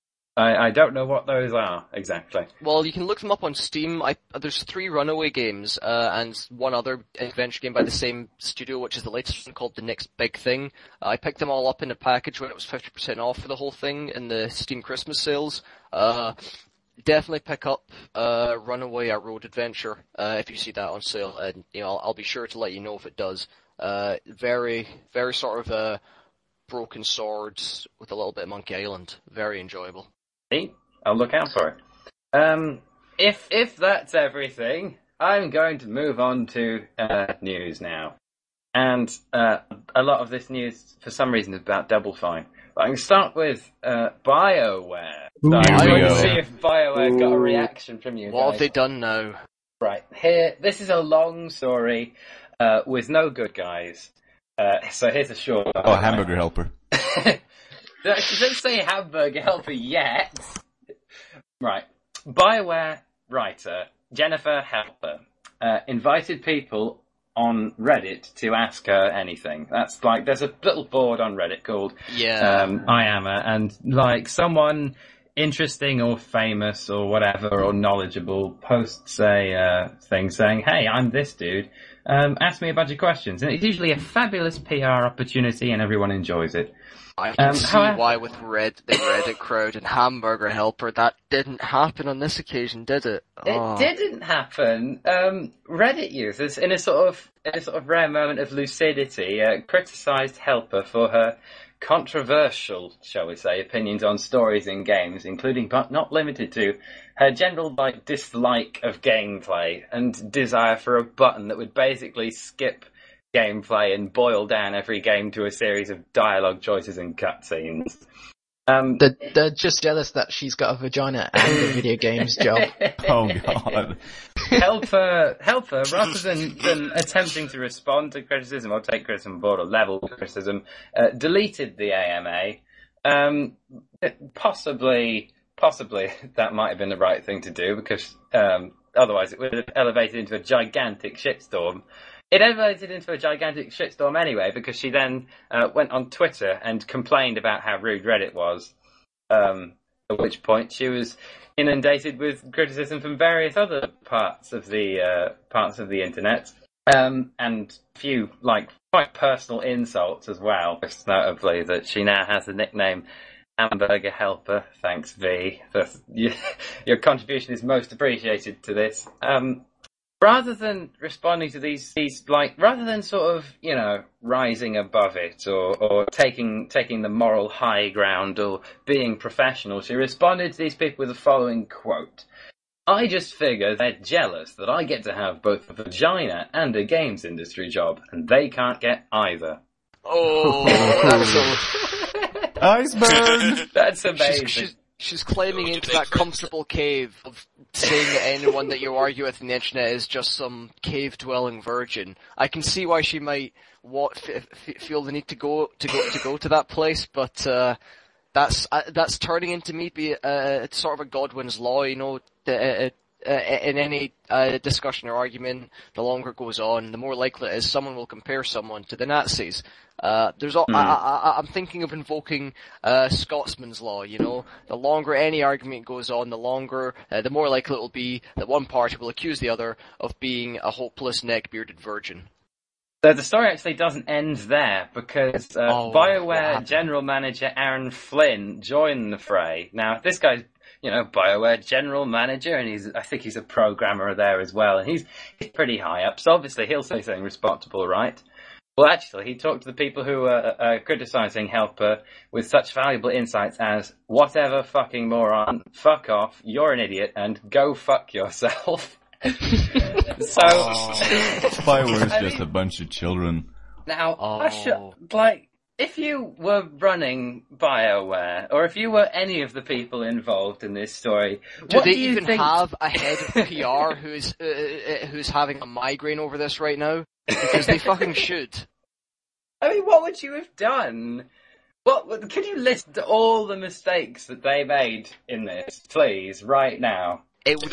I don't know what those are, exactly. Well, you can look them up on Steam. There's 3 Runaway games, and one other adventure game by the same studio, which is the latest one called The Next Big Thing. I picked them all up in a package when it was 50% off for the whole thing in the Steam Christmas sales. Definitely pick up Runaway: A Road Adventure if you see that on sale, and I'll be sure to let you know if it does. Very, very sort of broken swords with a little bit of Monkey Island. Very enjoyable. I'll look out for it. If that's everything, I'm going to move on to news now. And a lot of this news, for some reason, is about Double Fine. But I can start with BioWare. So I want to see if BioWare got a reaction from you guys. What have they done now? Right, this is a long story with no good guys. So here's a short one. Oh, Hamburger Helper. She doesn't say Hamburger Helper yet. Right. BioWare writer Jennifer Helper invited people on Reddit to ask her anything. That's like, there's a little board on Reddit called I Am A, and like someone interesting or famous or whatever or knowledgeable posts a thing saying, hey, I'm this dude, ask me a bunch of questions. And it's usually a fabulous PR opportunity and everyone enjoys it. I can see why with the Reddit crowd and Hamburger Helper that didn't happen on this occasion, did it? It didn't happen. Reddit users, in a sort of rare moment of lucidity, criticised Helper for her controversial, shall we say, opinions on stories in games, including but not limited to her general dislike of gameplay and desire for a button that would basically skip gameplay and boil down every game to a series of dialogue choices and cutscenes. They're just jealous that she's got a vagina and a video games job. Oh god. Helper, rather than attempting to respond to criticism or take criticism on board or level criticism, deleted the AMA. Possibly that might have been the right thing to do, because otherwise it would have elevated into a gigantic shitstorm. it escalated into a gigantic shitstorm anyway, because she then went on Twitter and complained about how rude Reddit was. At which point she was inundated with criticism from various other parts of the internet, and a few quite personal insults as well. Most notably that she now has the nickname Hamburger Helper. Thanks, V. Your contribution is most appreciated to this. Rather than responding to these rather than sort of, rising above it or taking the moral high ground or being professional, she responded to these people with the following quote: "I just figure they're jealous that I get to have both a vagina and a games industry job, and they can't get either." Oh, Iceberg! That's amazing. She's climbing into that comfortable cave of saying that anyone that you argue with on the internet is just some cave-dwelling virgin. I can see why she might feel the need to go to that place, but that's turning into me be sort of a Godwin's law, in any discussion or argument. The longer it goes on, the more likely it is someone will compare someone to the Nazis. I'm thinking of invoking Scotsman's law. The longer any argument goes on, the more likely it will be that one party will accuse the other of being a hopeless neck-bearded virgin. So the story actually doesn't end there, because BioWare general manager Aaron Flynn joined the fray. Now, this guy's BioWare general manager, and I think he's a programmer there as well, and he's pretty high up, so obviously he'll say something responsible, right? Well, actually, he talked to the people who were criticising Helper with such valuable insights as, "Whatever, fucking moron, fuck off, you're an idiot, and go fuck yourself." So... BioWare is just a bunch of children. Now, if you were running BioWare, or if you were any of the people involved in this story, do they even have a head of PR who's having a migraine over this right now? Because they fucking should. I mean, what would you have done? Could you list all the mistakes that they made in this, please, right now?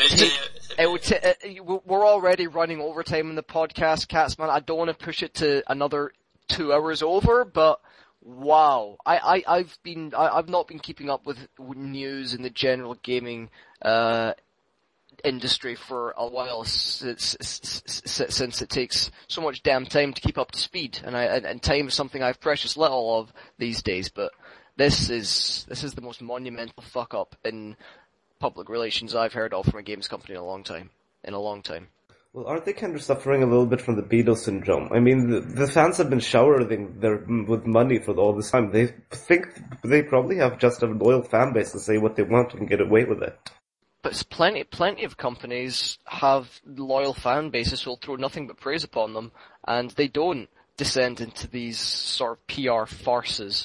We're already running overtime in the podcast, Catsman. I don't want to push it to another 2 hours over, but wow. I've not been keeping up with news in the general gaming, industry for a while since it takes so much damn time to keep up to speed, and time is something I have precious little of these days. But this is the most monumental fuck up in public relations I've heard of from a games company in a long time. Well, aren't they kind of suffering a little bit from the Beatles syndrome? I mean, the fans have been showering them with money for all this time. They think they probably have just a loyal fan base to say what they want and get away with it. But plenty of companies have loyal fan bases who will throw nothing but praise upon them, and they don't descend into these sort of PR farces.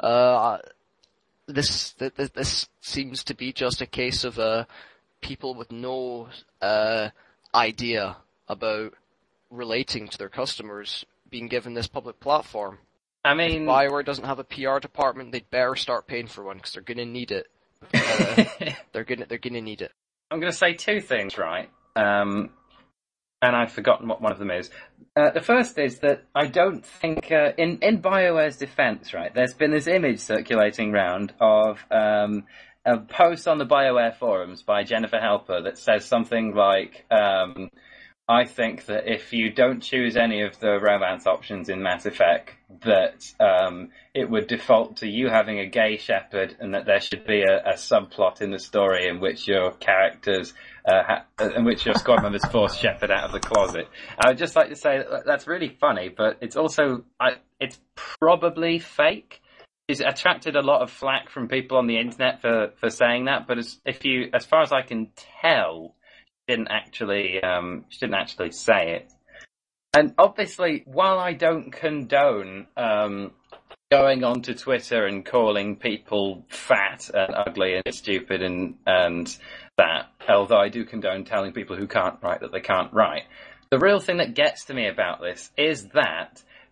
This seems to be just a case of people with no idea about relating to their customers being given this public platform. I mean, if BioWare doesn't have a PR department, they'd better start paying for one, because they're gonna need it. They're gonna need it. I'm gonna say two things, right? And I've forgotten what one of them is. The first is that I don't think, in BioWare's defense, right, there's been this image circulating round of a post on the BioWare forums by Jennifer Helper that says something like, I think that if you don't choose any of the romance options in Mass Effect, that it would default to you having a gay shepherd, and that there should be a subplot in the story in which your characters, in which your squad members force Shepard out of the closet. I would just like to say that that's really funny, but it's also, it's probably fake. She's attracted a lot of flack from people on the internet for saying that, but as far as I can tell, she didn't actually say it. And obviously, while I don't condone going onto Twitter and calling people fat and ugly and stupid and that, although I do condone telling people who can't write that they can't write, the real thing that gets to me about this is that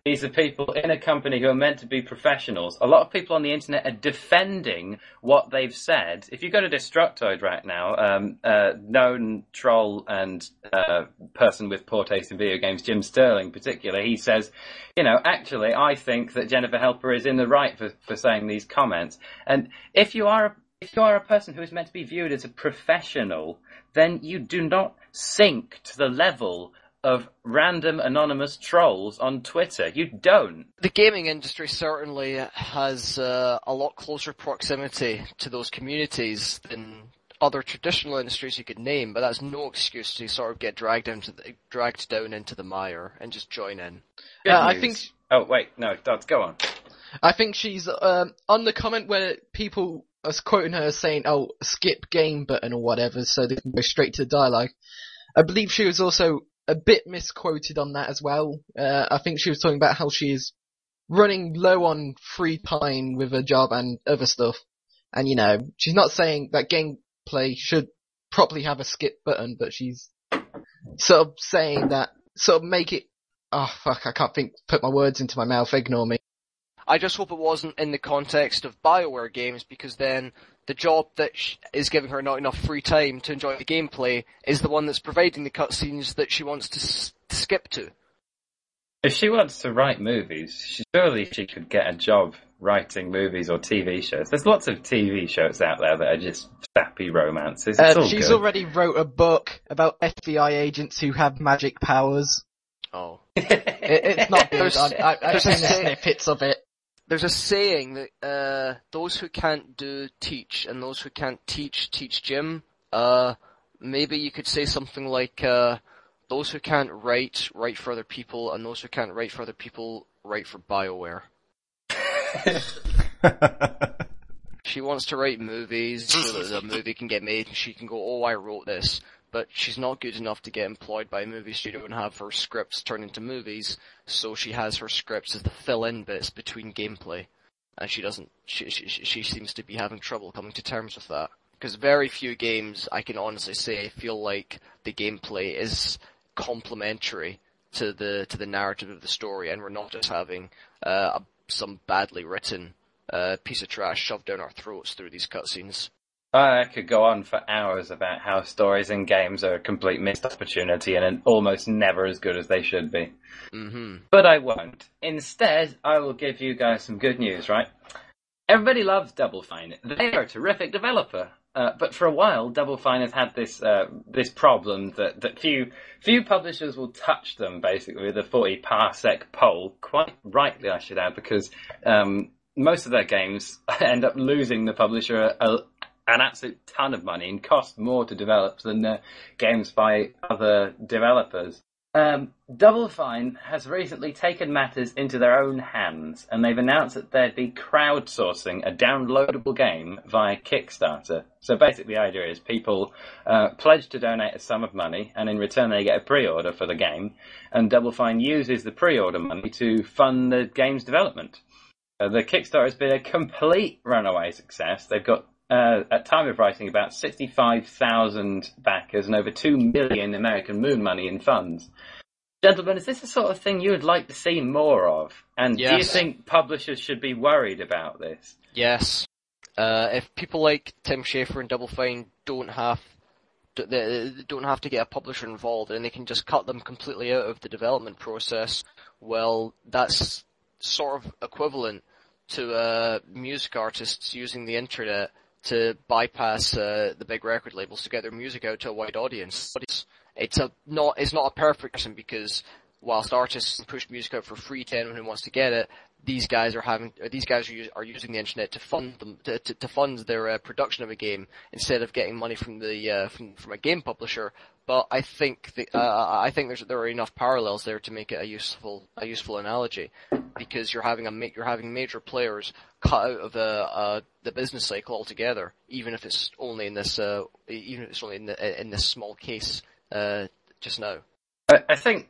These are people in a company who are meant to be professionals. A lot of people on the internet are defending what they've said. If you go to Destructoid right now, known troll and person with poor taste in video games, Jim Sterling particularly, he says, actually, I think that Jennifer Helper is in the right for saying these comments. And if you are a person who is meant to be viewed as a professional, then you do not sink to the level of random anonymous trolls on Twitter. You don't. The gaming industry certainly has a lot closer proximity to those communities than other traditional industries you could name, but that's no excuse to sort of get dragged down into the mire and just join in. I think. Oh wait, no, Dodds, go on. I think she's on the comment where people are quoting her saying, "Oh, skip game button" or whatever, so they can go straight to the dialogue. I believe she was also a bit misquoted on that as well. I think she was talking about how she is running low on free time with her job and other stuff. And, she's not saying that gameplay should properly have a skip button, but she's sort of saying that, sort of make it, I can't put my words into my mouth, ignore me. I just hope it wasn't in the context of BioWare games, because then the job that is giving her not enough free time to enjoy the gameplay is the one that's providing the cutscenes that she wants to skip to. If she wants to write movies, surely she could get a job writing movies or TV shows. There's lots of TV shows out there that are just sappy romances. She's already wrote a book about FBI agents who have magic powers. Oh. It's not good. I've seen the snippets of it. There's a saying that those who can't do teach, and those who can't teach Jim. Maybe you could say something like those who can't write for other people, and those who can't write for other people write for BioWare. She wants to write movies so that the movie can get made and she can go, "Oh, I wrote this." But she's not good enough to get employed by a movie studio and have her scripts turn into movies, so she has her scripts as the fill-in bits between gameplay. And she seems to be having trouble coming to terms with that. Because very few games, I can honestly say, feel like the gameplay is complementary to the narrative of the story, and we're not just having some badly written piece of trash shoved down our throats through these cutscenes. I could go on for hours about how stories in games are a complete missed opportunity and almost never as good as they should be. Mm-hmm. But I won't. Instead, I will give you guys some good news, right? Everybody loves Double Fine. They are a terrific developer. But for a while, Double Fine has had this problem that few publishers will touch them, basically, with a 40 parsec poll. Quite rightly, I should add, because most of their games end up losing the publisher an absolute ton of money and cost more to develop than games by other developers. Double Fine has recently taken matters into their own hands, and they've announced that they'd be crowdsourcing a downloadable game via Kickstarter. So basically the idea is people pledge to donate a sum of money, and in return they get a pre-order for the game, and Double Fine uses the pre-order money to fund the game's development. The Kickstarter has been a complete runaway success. They've got at time of writing, about 65,000 backers and over 2 million American Moon money in funds. Gentlemen, is this the sort of thing you would like to see more of? And yes. Do you think publishers should be worried about this? Yes. If people like Tim Schafer and Double Fine don't have to get a publisher involved and they can just cut them completely out of the development process, well, that's sort of equivalent to music artists using the internet to bypass the big record labels to get their music out to a wide audience. It's not a perfect person, because whilst artists push music out for free to anyone who wants to get it, these guys are using the internet to fund them to fund their production of a game instead of getting money from the from a game publisher. But I think there are enough parallels there to make it a useful analogy, because you're having major players cut out of the business cycle altogether, even if it's only in this in this small case just now. I think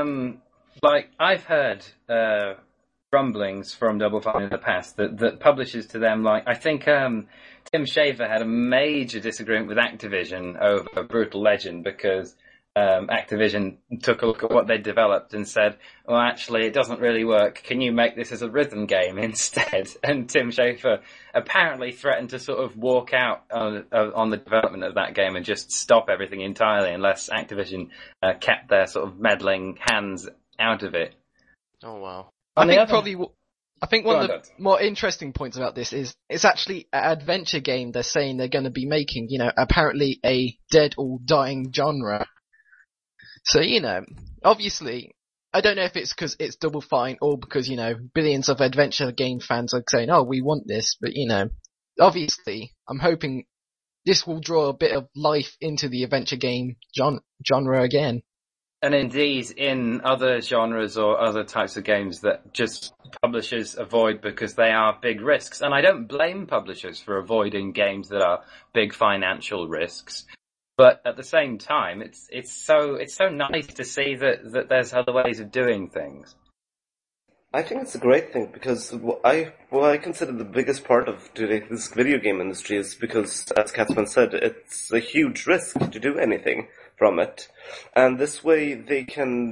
I've heard rumblings from Double Fine in the past that publishers to them, like, I think Tim Schafer had a major disagreement with Activision over Brutal Legend, because Activision took a look at what they developed and said, well, actually, it doesn't really work. Can you make this as a rhythm game instead? And Tim Schafer apparently threatened to sort of walk out on the development of that game and just stop everything entirely unless Activision kept their sort of meddling hands out of it. Oh, wow. I think one of the more interesting points about this is it's actually an adventure game they're saying they're going to be making, apparently a dead or dying genre. So, obviously, I don't know if it's because it's Double Fine or because, billions of adventure game fans are saying, oh, we want this, but, obviously, I'm hoping this will draw a bit of life into the adventure game genre again. And indeed, in other genres or other types of games that just publishers avoid because they are big risks. And I don't blame publishers for avoiding games that are big financial risks. But at the same time, it's so nice to see that there's other ways of doing things. I think it's a great thing because I consider the biggest part of doing this video game industry is because, as Catsman said, it's a huge risk to do anything from it. And this way they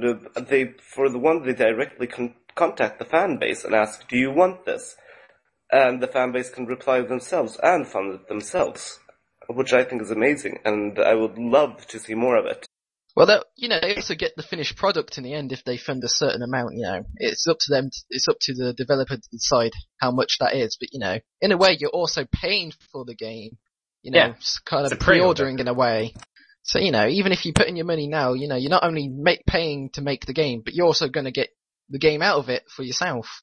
directly contact the fan base and ask, do you want this? And the fan base can reply themselves and fund it themselves, which I think is amazing, and I would love to see more of it. Well, they also get the finished product in the end if they fund a certain amount, It's up to them, it's up to the developer to decide how much that is, but, in a way, you're also paying for the game, kind of pre-ordering in a way. So, even if you put in your money now, you're not only paying to make the game, but you're also going to get the game out of it for yourself.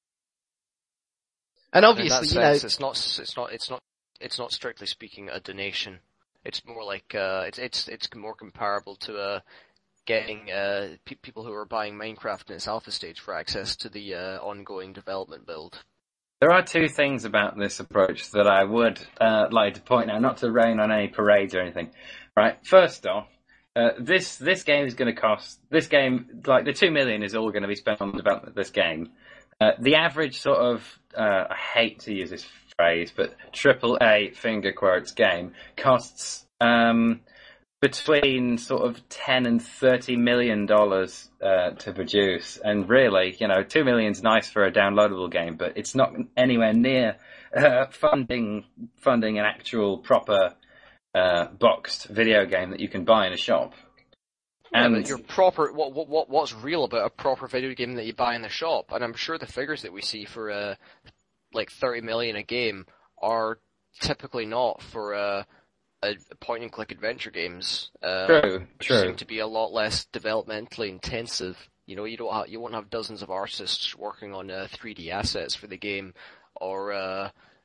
And obviously, it's not strictly speaking a donation. It's more like it's more comparable to getting people who are buying Minecraft in its alpha stage for access to the ongoing development build. There are two things about this approach that I would like to point out, not to rain on any parades or anything. Right, first off, this game is going to cost. This game, like the $2 million, is all going to be spent on the development of this game. The average sort of, I hate to use this phrase, but AAA finger quotes game costs between sort of $10 and $30 million to produce, and really, $2 million's nice for a downloadable game, but it's not anywhere near funding an actual proper boxed video game that you can buy in a shop. And your proper what's real about a proper video game that you buy in the shop? And I'm sure the figures that we see for like $30 million a game are typically not for a point and click adventure games. True. Seem to be a lot less developmentally intensive. You won't have dozens of artists working on 3D assets for the game, or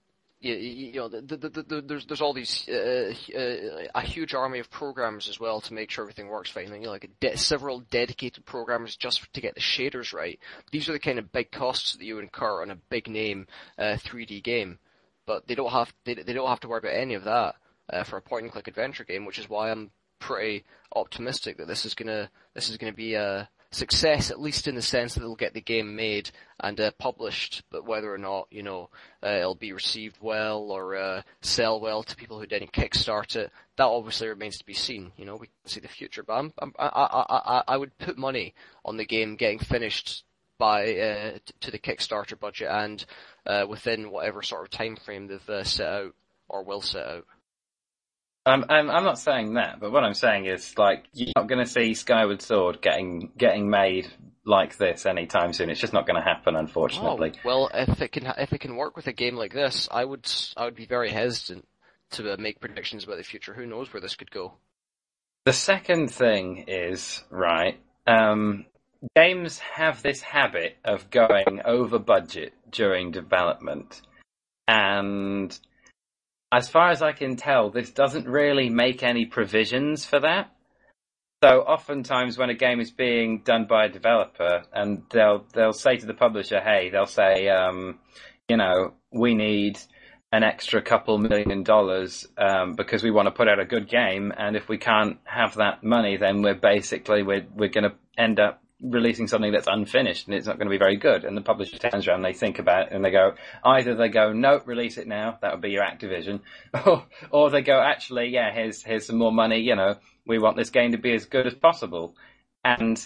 there's all these a huge army of programmers as well to make sure everything works fine. Several dedicated programmers just to get the shaders right. These are the kind of big costs that you incur on a big name 3D game, but they don't have to worry about any of that for a point and click adventure game, which is why I'm pretty optimistic that this is gonna be a success, at least in the sense that it'll get the game made and published, but whether or not, it'll be received well or sell well to people who didn't kickstart it, that obviously remains to be seen. We can see the future, but I would put money on the game getting finished by to the Kickstarter budget and within whatever sort of time frame they've set out or will set out. I'm not saying that, but what I'm saying is, you're not going to see Skyward Sword getting made like this anytime soon. It's just not going to happen, unfortunately. Oh, well, if it can work with a game like this, I would be very hesitant to make predictions about the future. Who knows where this could go? The second thing is, right, games have this habit of going over budget during development, and as far as I can tell, this doesn't really make any provisions for that. So oftentimes when a game is being done by a developer, and they'll say to the publisher, hey, they'll say, we need an extra couple $1 million because we want to put out a good game, and if we can't have that money, then we're going to end up releasing something that's unfinished and it's not going to be very good. And the publisher turns around, and they think about it, and either they go, no, release it now, that would be your Activision, or they go, actually, yeah, here's some more money, you know, we want this game to be as good as possible. And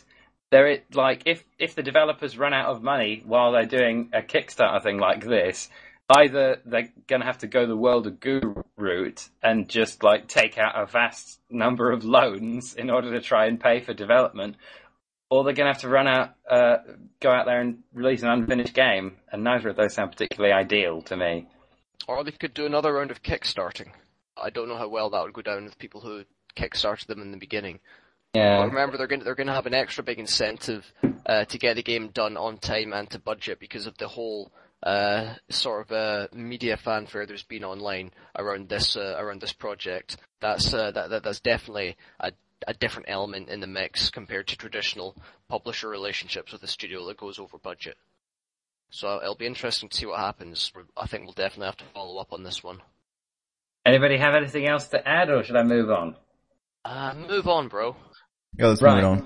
if the developers run out of money while they're doing a Kickstarter thing like this, either they're going to have to go the World of Goo route and just like take out a vast number of loans in order to try and pay for development, or they're going to have to go out there and release an unfinished game, and neither of those sound particularly ideal to me. Or they could do another round of kickstarting. I don't know how well that would go down with people who kickstarted them in the beginning. Yeah. But remember, they're going to have an extra big incentive to get the game done on time and to budget because of the whole sort of media fanfare there's been online around this project. That's definitely a different element in the mix compared to traditional publisher relationships with a studio that goes over budget. So it'll be interesting to see what happens. I think we'll definitely have to follow up on this one. Anybody have anything else to add, or should I move on? Move on, bro. Yeah, let's move it on.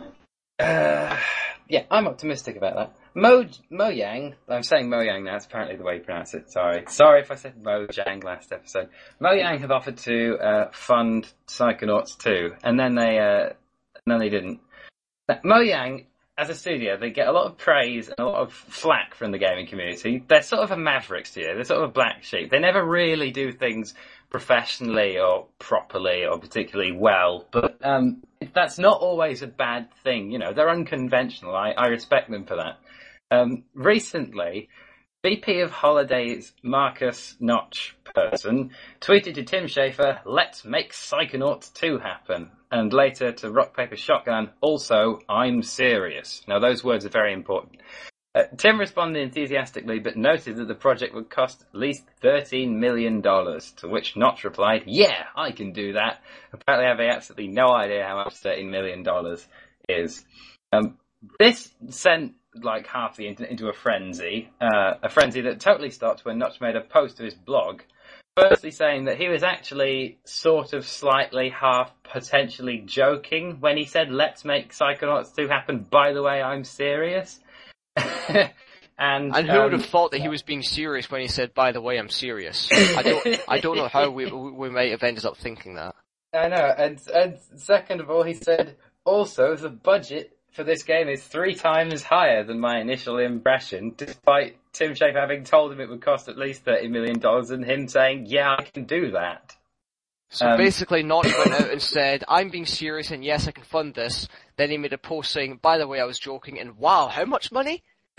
Yeah, I'm optimistic about that. Mojang, I'm saying Mojang now, it's apparently the way you pronounce it, sorry if I said Mojang last episode. Mojang have offered to fund Psychonauts 2, and then they didn't. Now, Mojang, as a studio, they get a lot of praise and a lot of flack from the gaming community. They're sort of a maverick studio, they're sort of a black sheep. They never really do things professionally or properly or particularly well, but that's not always a bad thing. You know, they're unconventional. I respect them for that. Recently, VP of Holidays Marcus Notch person tweeted to Tim Schafer, "Let's make Psychonauts 2 happen." And later to Rock Paper Shotgun, also, "I'm serious." Now those words are very important. Tim responded enthusiastically, but noted that the project would cost at least $13 million, to which Notch replied, "Yeah, I can do that." Apparently having absolutely no idea how much $13 million is. This sent like half the internet into a frenzy that totally stopped when Notch made a post to his blog, firstly saying that he was actually sort of slightly half potentially joking when he said, "Let's make Psychonauts 2 happen. By the way, I'm serious." And who would have thought that he was being serious when he said, "By the way, I'm serious"? I don't know how we might have ended up thinking that. I know, and second of all, he said, "Also, the budget for this game is 3 times higher than my initial impression," despite Tim Schafer having told him it would cost at least $30 million and him saying, "Yeah, I can do that." So basically, Notch went out and said, "I'm being serious and yes, I can fund this." Then he made a post saying, "By the way, I was joking," and wow, how much money?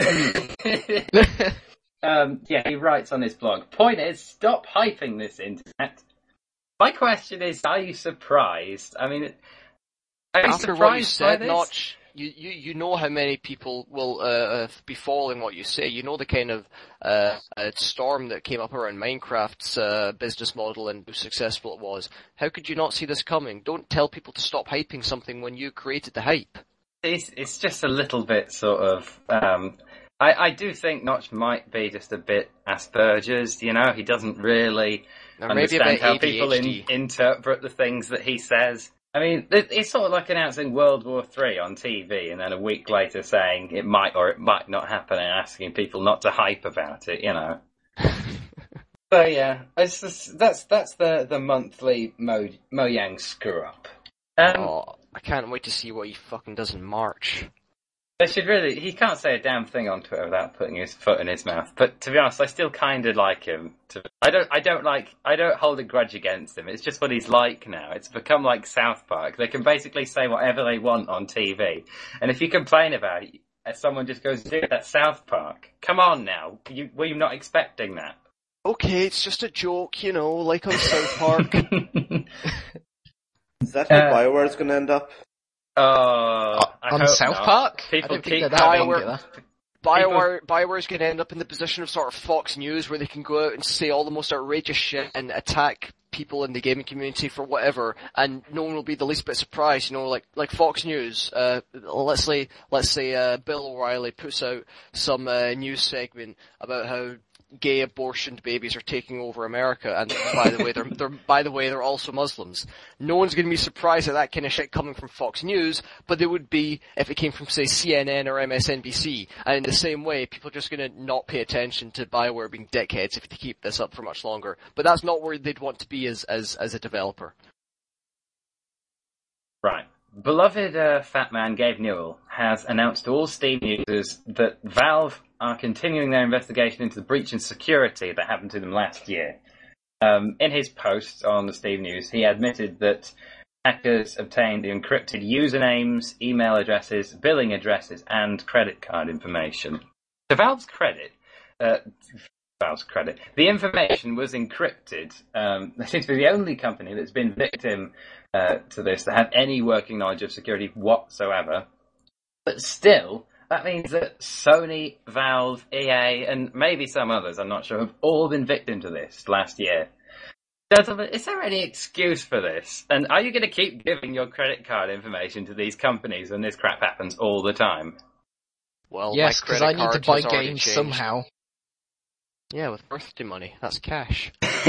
Yeah, he writes on his blog, "Point is, stop hyping this internet." My question is, are you surprised? I mean, are you after surprised what you said, by this? Notch, you know how many people will be following what you say. You know the kind of storm that came up around Minecraft's business model and how successful it was. How could you not see this coming? Don't tell people to stop hyping something when you created the hype. It's just a little bit sort of... I do think Notch might be just a bit Asperger's, you know? He doesn't really understand how people interpret the things that he says. I mean, it's sort of like announcing World War III on TV and then a week later saying it might or it might not happen and asking people not to hype about it, you know. So yeah, it's just, that's the monthly Mojang screw up. I can't wait to see what he fucking does in March. They should really. He can't say a damn thing on Twitter without putting his foot in his mouth. But to be honest, I still kind of like him. I don't hold a grudge against him. It's just what he's like now. It's become like South Park. They can basically say whatever they want on TV, and if you complain about it, someone just goes, "Dude, that's South Park. Come on now. Were you not expecting that?" Okay, it's just a joke, you know, like on South Park. Is that where BioWare's going to end up? On South Park? People keep BioWare's going to end up in the position of sort of Fox News, where they can go out and say all the most outrageous shit and attack people in the gaming community for whatever, and no one will be the least bit surprised. You know, like Fox News. Let's say Bill O'Reilly puts out some news segment about how gay abortioned babies are taking over America, and by the way, they're also Muslims. No one's going to be surprised at that kind of shit coming from Fox News, but they would be if it came from, say, CNN or MSNBC. And in the same way, people are just going to not pay attention to BioWare being dickheads if they keep this up for much longer. But that's not where they'd want to be as a developer. Right. Beloved Fat Man Gabe Newell has announced to all Steam users that Valve are continuing their investigation into the breach in security that happened to them last year. In his post on the Steam News, he admitted that hackers obtained encrypted usernames, email addresses, billing addresses, and credit card information. To Valve's credit, the information was encrypted. They seem to be the only company that's been victim to this that had any working knowledge of security whatsoever. But still, that means that Sony, Valve, EA, and maybe some others, I'm not sure, have all been victim to this last year. Is there any excuse for this? And are you going to keep giving your credit card information to these companies when this crap happens all the time? Well, yes, because I need to buy games somehow. Yeah, with birthday money. That's cash.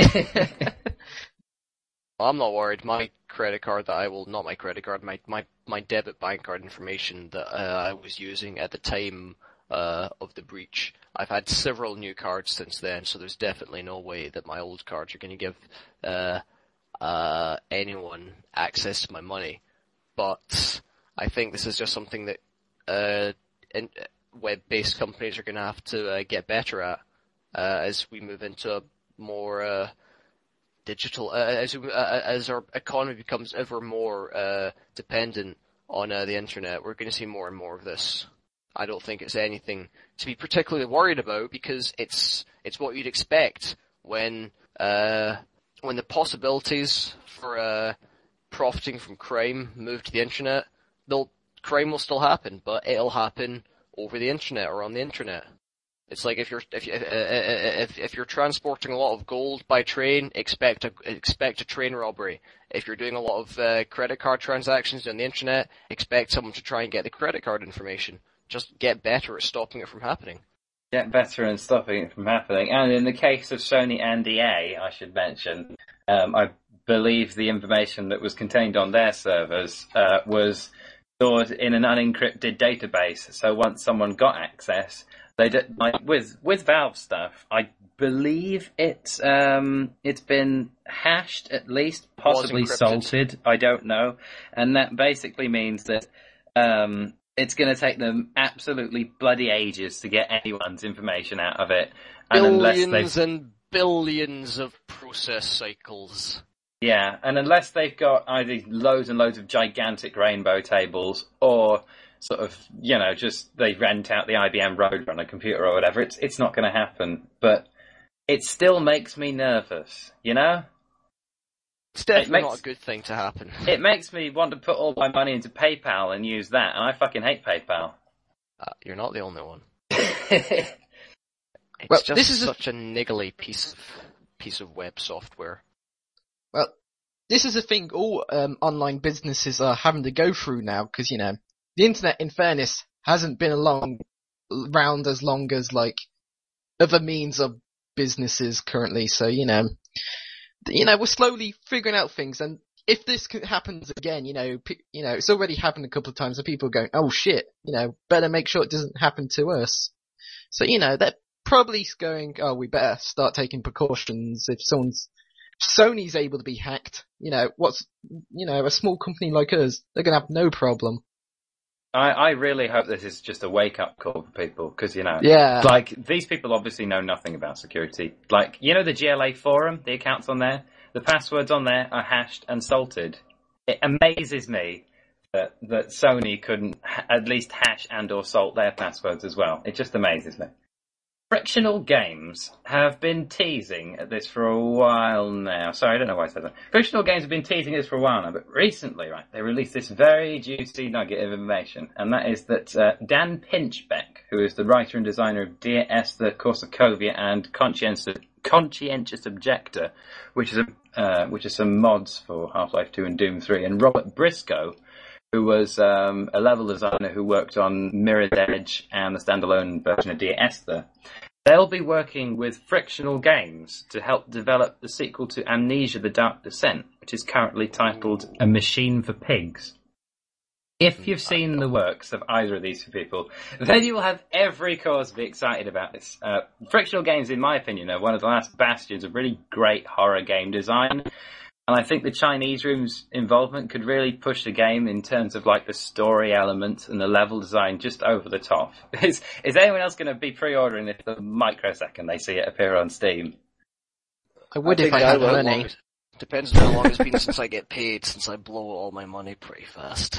I'm not worried. My credit card not my credit card, my debit bank card information that I was using at the time of the breach. I've had several new cards since then, so there's definitely no way that my old cards are going to give anyone access to my money. But I think this is just something that web-based companies are going to have to get better at as we move into a more digital, as our economy becomes ever more dependent on the internet. We're going to see more and more of this. I don't think it's anything to be particularly worried about, because it's what you'd expect when the possibilities for profiting from crime move to the internet. Crime will still happen, but it'll happen over the internet or on the internet. It's like if you're transporting a lot of gold by train, expect a train robbery. If you're doing a lot of credit card transactions on the internet, expect someone to try and get the credit card information. Just get better at stopping it from happening. Get better at stopping it from happening. And in the case of Sony and EA, I should mention, I believe the information that was contained on their servers was stored in an unencrypted database. So once someone got access, they did, like with Valve stuff, I believe it's been hashed at least, possibly salted. I don't know, and that basically means that it's going to take them absolutely bloody ages to get anyone's information out of it. Billions and billions of process cycles. Yeah, and unless they've got either loads and loads of gigantic rainbow tables, or sort of, just they rent out the IBM Roadrunner computer or whatever, it's not going to happen. But it still makes me nervous, It's definitely not a good thing to happen. It makes me want to put all my money into PayPal and use that, and I fucking hate PayPal. You're not the only one. Well, just this is such a niggly piece of web software. Well, this is a thing all online businesses are having to go through now, because, the internet, in fairness, hasn't been around as long as, other means of businesses currently, so, we're slowly figuring out things, and if this happens again, it's already happened a couple of times, and people are going, oh shit, better make sure it doesn't happen to us. So, they're probably going, oh, we better start taking precautions if Sony's able to be hacked. A small company like us, they're gonna have no problem. I really hope this is just a wake-up call for people, because, yeah. These people obviously know nothing about security. The GLA forum, the accounts on there, the passwords on there are hashed and salted. It amazes me that Sony couldn't at least hash and or salt their passwords as well. It just amazes me. Frictional Games have been teasing this for a while now. Sorry, I don't know why I said that. Frictional Games have been teasing this for a while now, but recently, they released this very juicy nugget of information, and that is that Dan Pinchbeck, who is the writer and designer of Dear Esther, Korsakovia, and Conscientious Objector, which is some mods for Half-Life 2 and Doom 3, and Robert Briscoe, who was a level designer who worked on Mirror's Edge and the standalone version of Dear Esther. they'll be working with Frictional Games to help develop the sequel to Amnesia: The Dark Descent, which is currently titled A Machine for Pigs. If you've seen the works of either of these people, then you will have every cause to be excited about this. Frictional Games, in my opinion, are one of the last bastions of really great horror game design. And I think the Chinese Room's involvement could really push the game in terms of like the story element and the level design just over the top. Is anyone else going to be pre-ordering this the microsecond they see it appear on Steam? I would if I had money. Depends on how long it's been since I get paid, since I blow all my money pretty fast.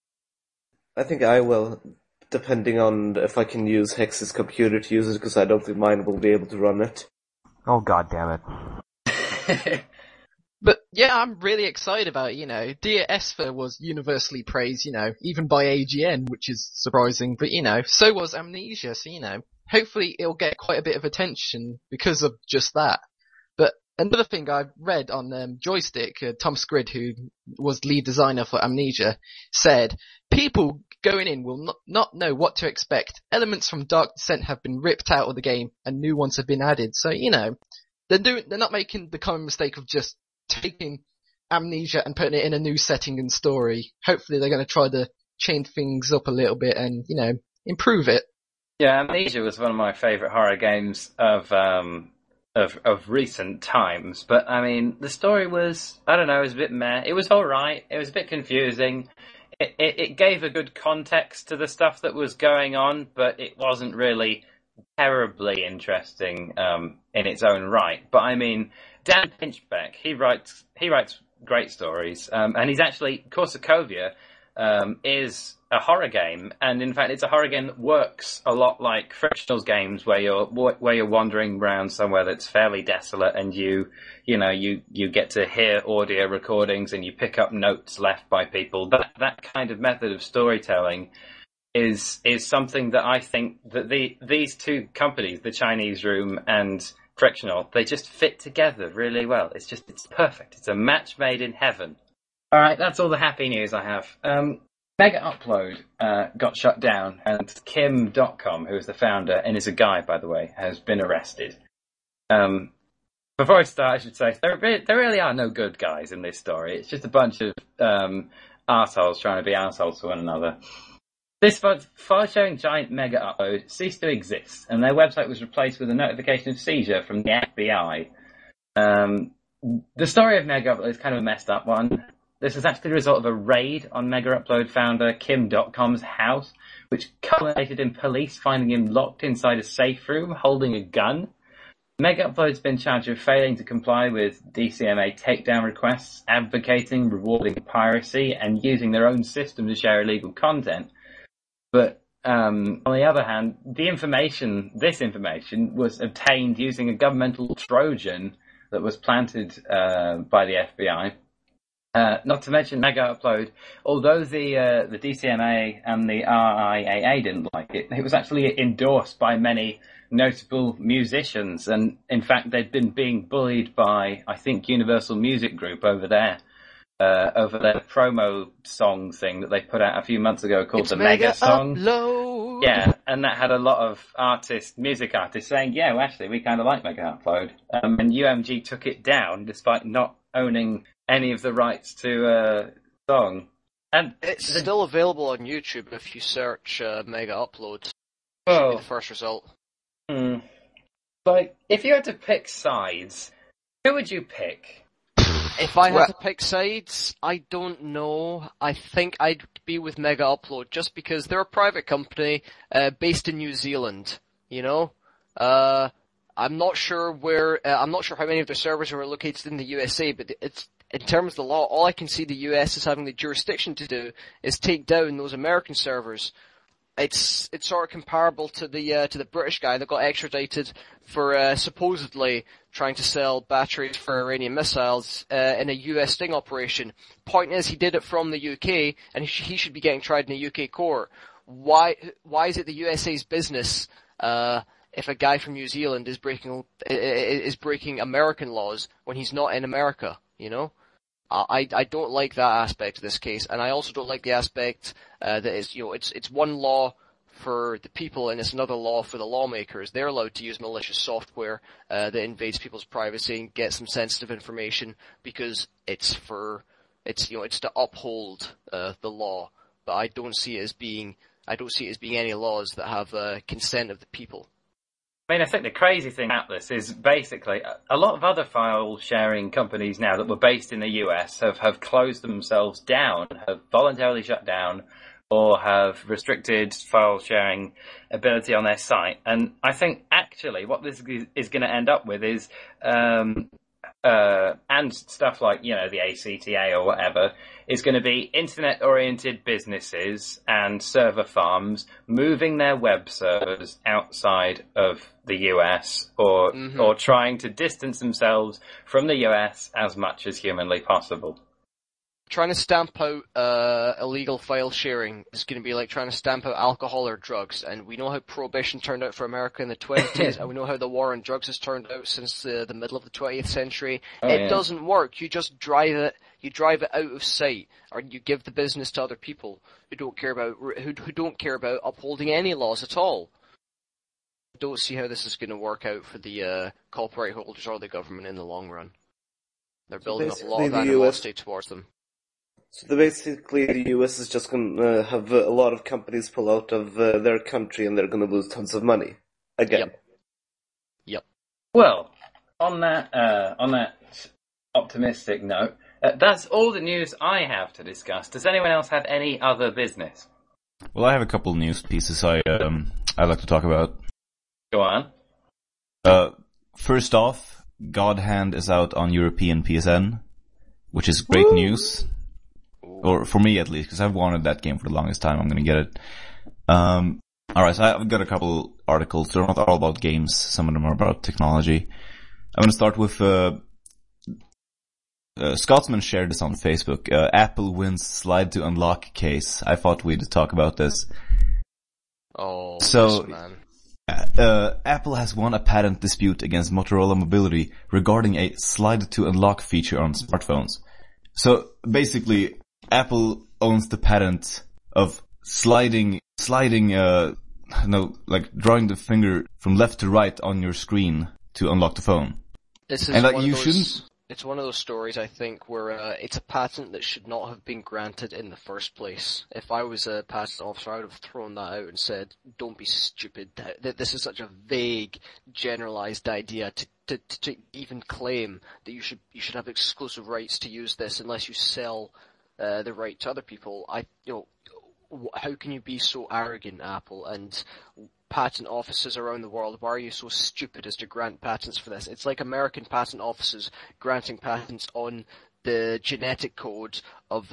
I think I will, depending on if I can use Hex's computer to use it, because I don't think mine will be able to run it. Oh, god damn it. But yeah, I'm really excited about it, Dear Esther was universally praised, even by AGN, which is surprising, but so was Amnesia, so hopefully it'll get quite a bit of attention because of just that. But another thing I've read on Joystick, Tom Squid, who was lead designer for Amnesia, said, people going in will not know what to expect. Elements from Dark Descent have been ripped out of the game and new ones have been added. So, they're not making the common mistake of just taking Amnesia and putting it in a new setting and story. Hopefully they're going to try to change things up a little bit and, improve it. Yeah, Amnesia was one of my favourite horror games of recent times, but I mean, the story was, I don't know, it was a bit meh. It was alright, it was a bit confusing. It gave a good context to the stuff that was going on, but it wasn't really terribly interesting in its own right. But I mean, Dan Pinchbeck, he writes great stories, and he's actually Corsikovia is a horror game, and in fact, it's a horror game that works a lot like Frictional's games, where you're wandering around somewhere that's fairly desolate, and you get to hear audio recordings and you pick up notes left by people. That kind of method of storytelling is something that I think that these two companies, the Chinese Room and Frictional, they just fit together really well. It's perfect. It's a match made in heaven. All right, that's all the happy news I have. Mega Upload got shut down, and Kim.com, who is the founder and is a guy, by the way, has been arrested. Before I start, I should say there really are no good guys in this story. It's just a bunch of arseholes trying to be arseholes to one another. This file-sharing giant Mega Upload ceased to exist, and their website was replaced with a notification of seizure from the FBI. The story of Mega Upload is kind of a messed up one. This is actually the result of a raid on Mega Upload founder Kim.com's house, which culminated in police finding him locked inside a safe room holding a gun. Mega Upload's been charged with failing to comply with DCMA takedown requests, advocating, rewarding piracy, and using their own system to share illegal content. But on the other hand, this information was obtained using a governmental Trojan that was planted by the FBI. Not to mention Mega Upload, although the DCMA and the RIAA didn't like it, it was actually endorsed by many notable musicians, and in fact they'd been being bullied by, I think, Universal Music Group over their promo song thing that they put out a few months ago called the Mega Song. Upload. Yeah, and that had a lot of music artists saying, yeah, well, actually, we kind of like Mega Upload. And UMG took it down despite not owning any of the rights to song. And it's still available on YouTube if you search Mega Upload. Oh, the first result. Like, if you had to pick sides, who would you pick? If I had to pick sides, I don't know. I think I'd be with Mega Upload just because they're a private company based in New Zealand. I'm not sure how many of their servers are located in the USA, but it's in terms of the law, all I can see the US is having the jurisdiction to do is take down those American servers. It's sort of comparable to the British guy that got extradited for supposedly trying to sell batteries for Iranian missiles in a US sting operation. Point is, he did it from the UK, and he should be getting tried in a UK court. Why is it the USA's business if a guy from New Zealand is breaking American laws when he's not in America? I don't like that aspect of this case, and I also don't like the aspect that it's one law for the people, and it's another law for the lawmakers. They're allowed to use malicious software that invades people's privacy and get some sensitive information because it's to uphold the law. But I don't see it as being any laws that have consent of the people. I mean, I think the crazy thing about this is basically a lot of other file sharing companies now that were based in the US have closed themselves down, have voluntarily shut down, or have restricted file sharing ability on their site. And I think actually what this is going to end up with is, and stuff like, the ACTA or whatever, is going to be internet-oriented businesses and server farms moving their web servers outside of the US or trying to distance themselves from the US as much as humanly possible. Trying to stamp out illegal file sharing is going to be like trying to stamp out alcohol or drugs, and we know how prohibition turned out for America in the 20s, and we know how the war on drugs has turned out since the middle of the 20th century. It doesn't work. You just drive it out of sight, or you give the business to other people who don't care about upholding any laws at all. I don't see how this is going to work out for the copyright holders or the government in the long run. They're building up a lot of animosity towards them. So basically the US is just going to have a lot of companies pull out of their country, and they're going to lose tons of money again. Yep. Well, on that optimistic note, that's all the news I have to discuss. Does anyone else have any other business? Well, I have a couple news pieces I'd like to talk about. Go on. First off, God Hand is out on European PSN, which is great news. Or for me at least, because I've wanted that game for the longest time. I'm gonna get it. Alright, so I've got a couple articles. They're not all about games. Some of them are about technology. I'm gonna start with, Scotsman shared this on Facebook. Apple wins slide to unlock case. I thought we'd talk about this. Oh, so, man. Apple has won a patent dispute against Motorola Mobility regarding a slide to unlock feature on smartphones. So, basically, Apple owns the patent of drawing the finger from left to right on your screen to unlock the phone. It's one of those stories, I think, where it's a patent that should not have been granted in the first place. If I was a patent officer, I would have thrown that out and said, "Don't be stupid. This is such a vague, generalized idea to even claim that you should have exclusive rights to use this unless you sell the right to other people." How can you be so arrogant, Apple, and patent offices around the world? Why are you so stupid as to grant patents for this? It's like American patent offices granting patents on the genetic code of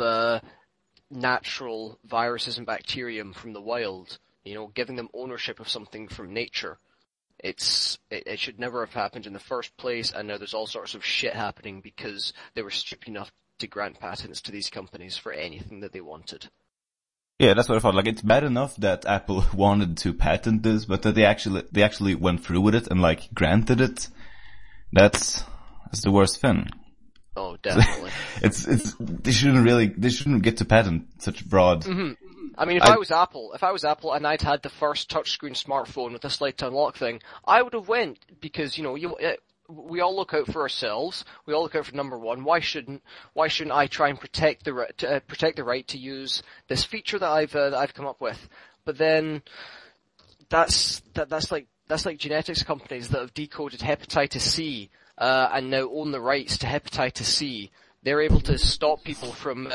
natural viruses and bacterium from the wild. Giving them ownership of something from nature. It should never have happened in the first place, and now there's all sorts of shit happening because they were stupid enough to grant patents to these companies for anything that they wanted. Yeah, that's what I thought. Like, it's bad enough that Apple wanted to patent this, but that they actually went through with it and granted it. That's the worst thing. Oh, definitely. They shouldn't get to patent such broad. Mm-hmm. I mean, if I was Apple and I'd had the first touchscreen smartphone with a slide to unlock thing, I would have went because, we all look out for ourselves. We all look out for number one. Why shouldn't I try and protect the right to use this feature that I've come up with? But then that's like genetics companies that have decoded hepatitis C and now own the rights to hepatitis C. They're able to stop people from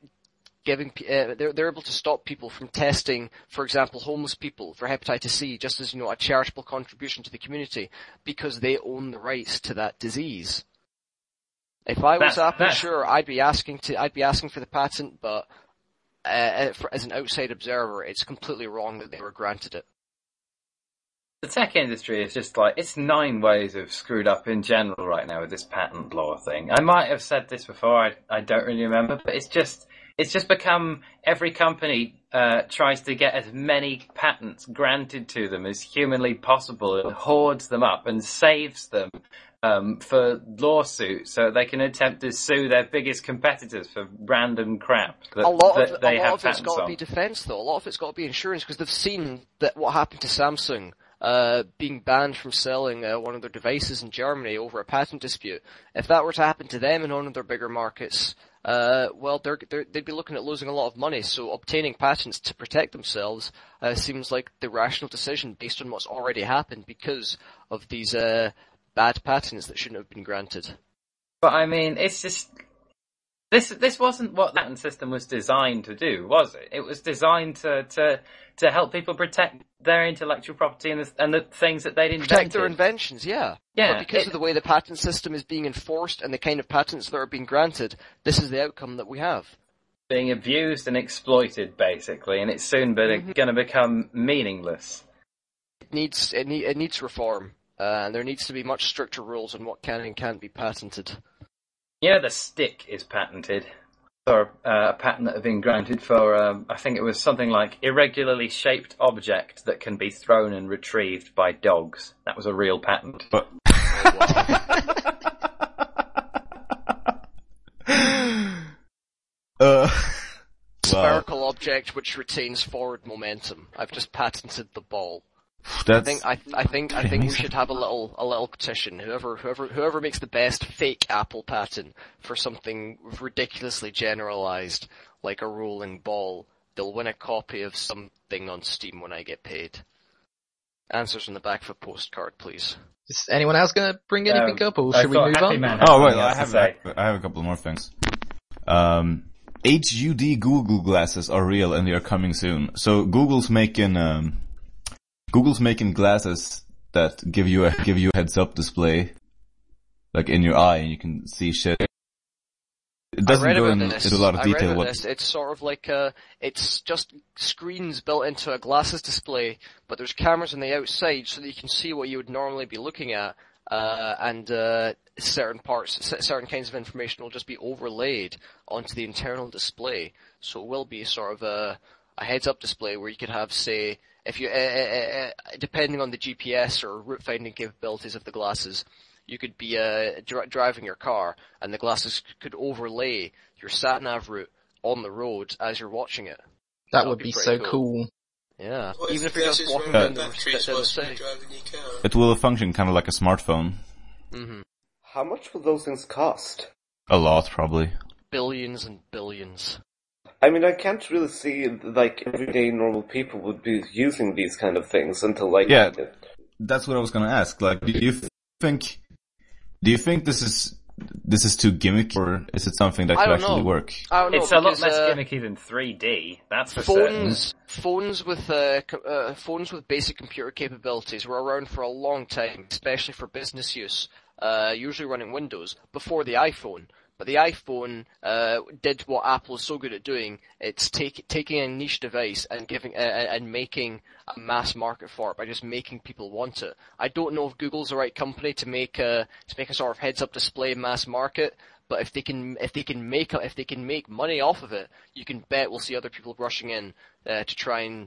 they're able to stop people from testing, for example, homeless people for hepatitis C, just as, a charitable contribution to the community, because they own the rights to that disease. If I was Apple, sure, I'd be asking for the patent, but as an outside observer, it's completely wrong that they were granted it. The tech industry is just it's 9 ways of screwed up in general right now with this patent law thing. I might have said this before, I don't really remember, but it's just become every company tries to get as many patents granted to them as humanly possible and hoards them up and saves them for lawsuits, so they can attempt to sue their biggest competitors for random crap that a lot of it's got on. to be defence, though. A lot of it's got to be insurance, because they've seen that what happened to Samsung being banned from selling one of their devices in Germany over a patent dispute. If that were to happen to them in one of their bigger markets, they'd be looking at losing a lot of money. So obtaining patents to protect themselves seems like the rational decision based on what's already happened because of these bad patents that shouldn't have been granted. But I mean, it's just this wasn't what the patent system was designed to do, was it? It was designed to help people protect their intellectual property and the things that they'd invented. Protect their inventions, yeah. Yeah. But because of the way the patent system is being enforced and the kind of patents that are being granted, this is the outcome that we have. Being abused and exploited, basically, and it's soon going to become meaningless. It needs reform. And there needs to be much stricter rules on what can and can't be patented. You know, the stick is patented for a patent that had been granted for, I think it was something like irregularly shaped object that can be thrown and retrieved by dogs. That was a real patent. But Spherical object which retains forward momentum. I've just patented the ball. That's I think we should have a little petition. Whoever makes the best fake Apple patent for something ridiculously generalized, like a rolling ball, they'll win a copy of something on Steam when I get paid. Answers on the back of a postcard, please. Is anyone else going to bring anything up, or should we move Happy on? Man Oh, wait, I something have a couple more things. HUD Google glasses are real and they are coming soon. So Google's making glasses that give you a heads up display, like in your eye, and you can see shit. It doesn't go into a lot of detail. It's sort of like it's just screens built into a glasses display, but there's cameras on the outside so that you can see what you would normally be looking at, and certain kinds of information will just be overlaid onto the internal display. So it will be sort of a heads-up display where you could have, say, if you depending on the GPS or route finding capabilities of the glasses, you could be driving your car, and the glasses could overlay your sat-nav route on the road as you're watching it. That would be so cool. Yeah, What even if if you're just walking down the city. driving your car? It will function kind of like a smartphone. Mm-hmm. How much will those things cost? A lot, probably. Billions and billions. I mean, I can't really see, like, everyday normal people would be using these kind of things until, like... Yeah, that's what I was gonna ask. Like, do you think this is too gimmicky, or is it something that could actually work? I don't know. It's a lot less gimmicky than 3D, that's for certain. Phones with basic computer capabilities were around for a long time, especially for business use, usually running Windows, before the iPhone. But the iPhone did what Apple is so good at doing. It's taking a niche device and making a mass market for it by just making people want it. I don't know if Google's the right company to make a sort of heads-up display mass market. But if they can make money off of it, you can bet we'll see other people rushing in to try and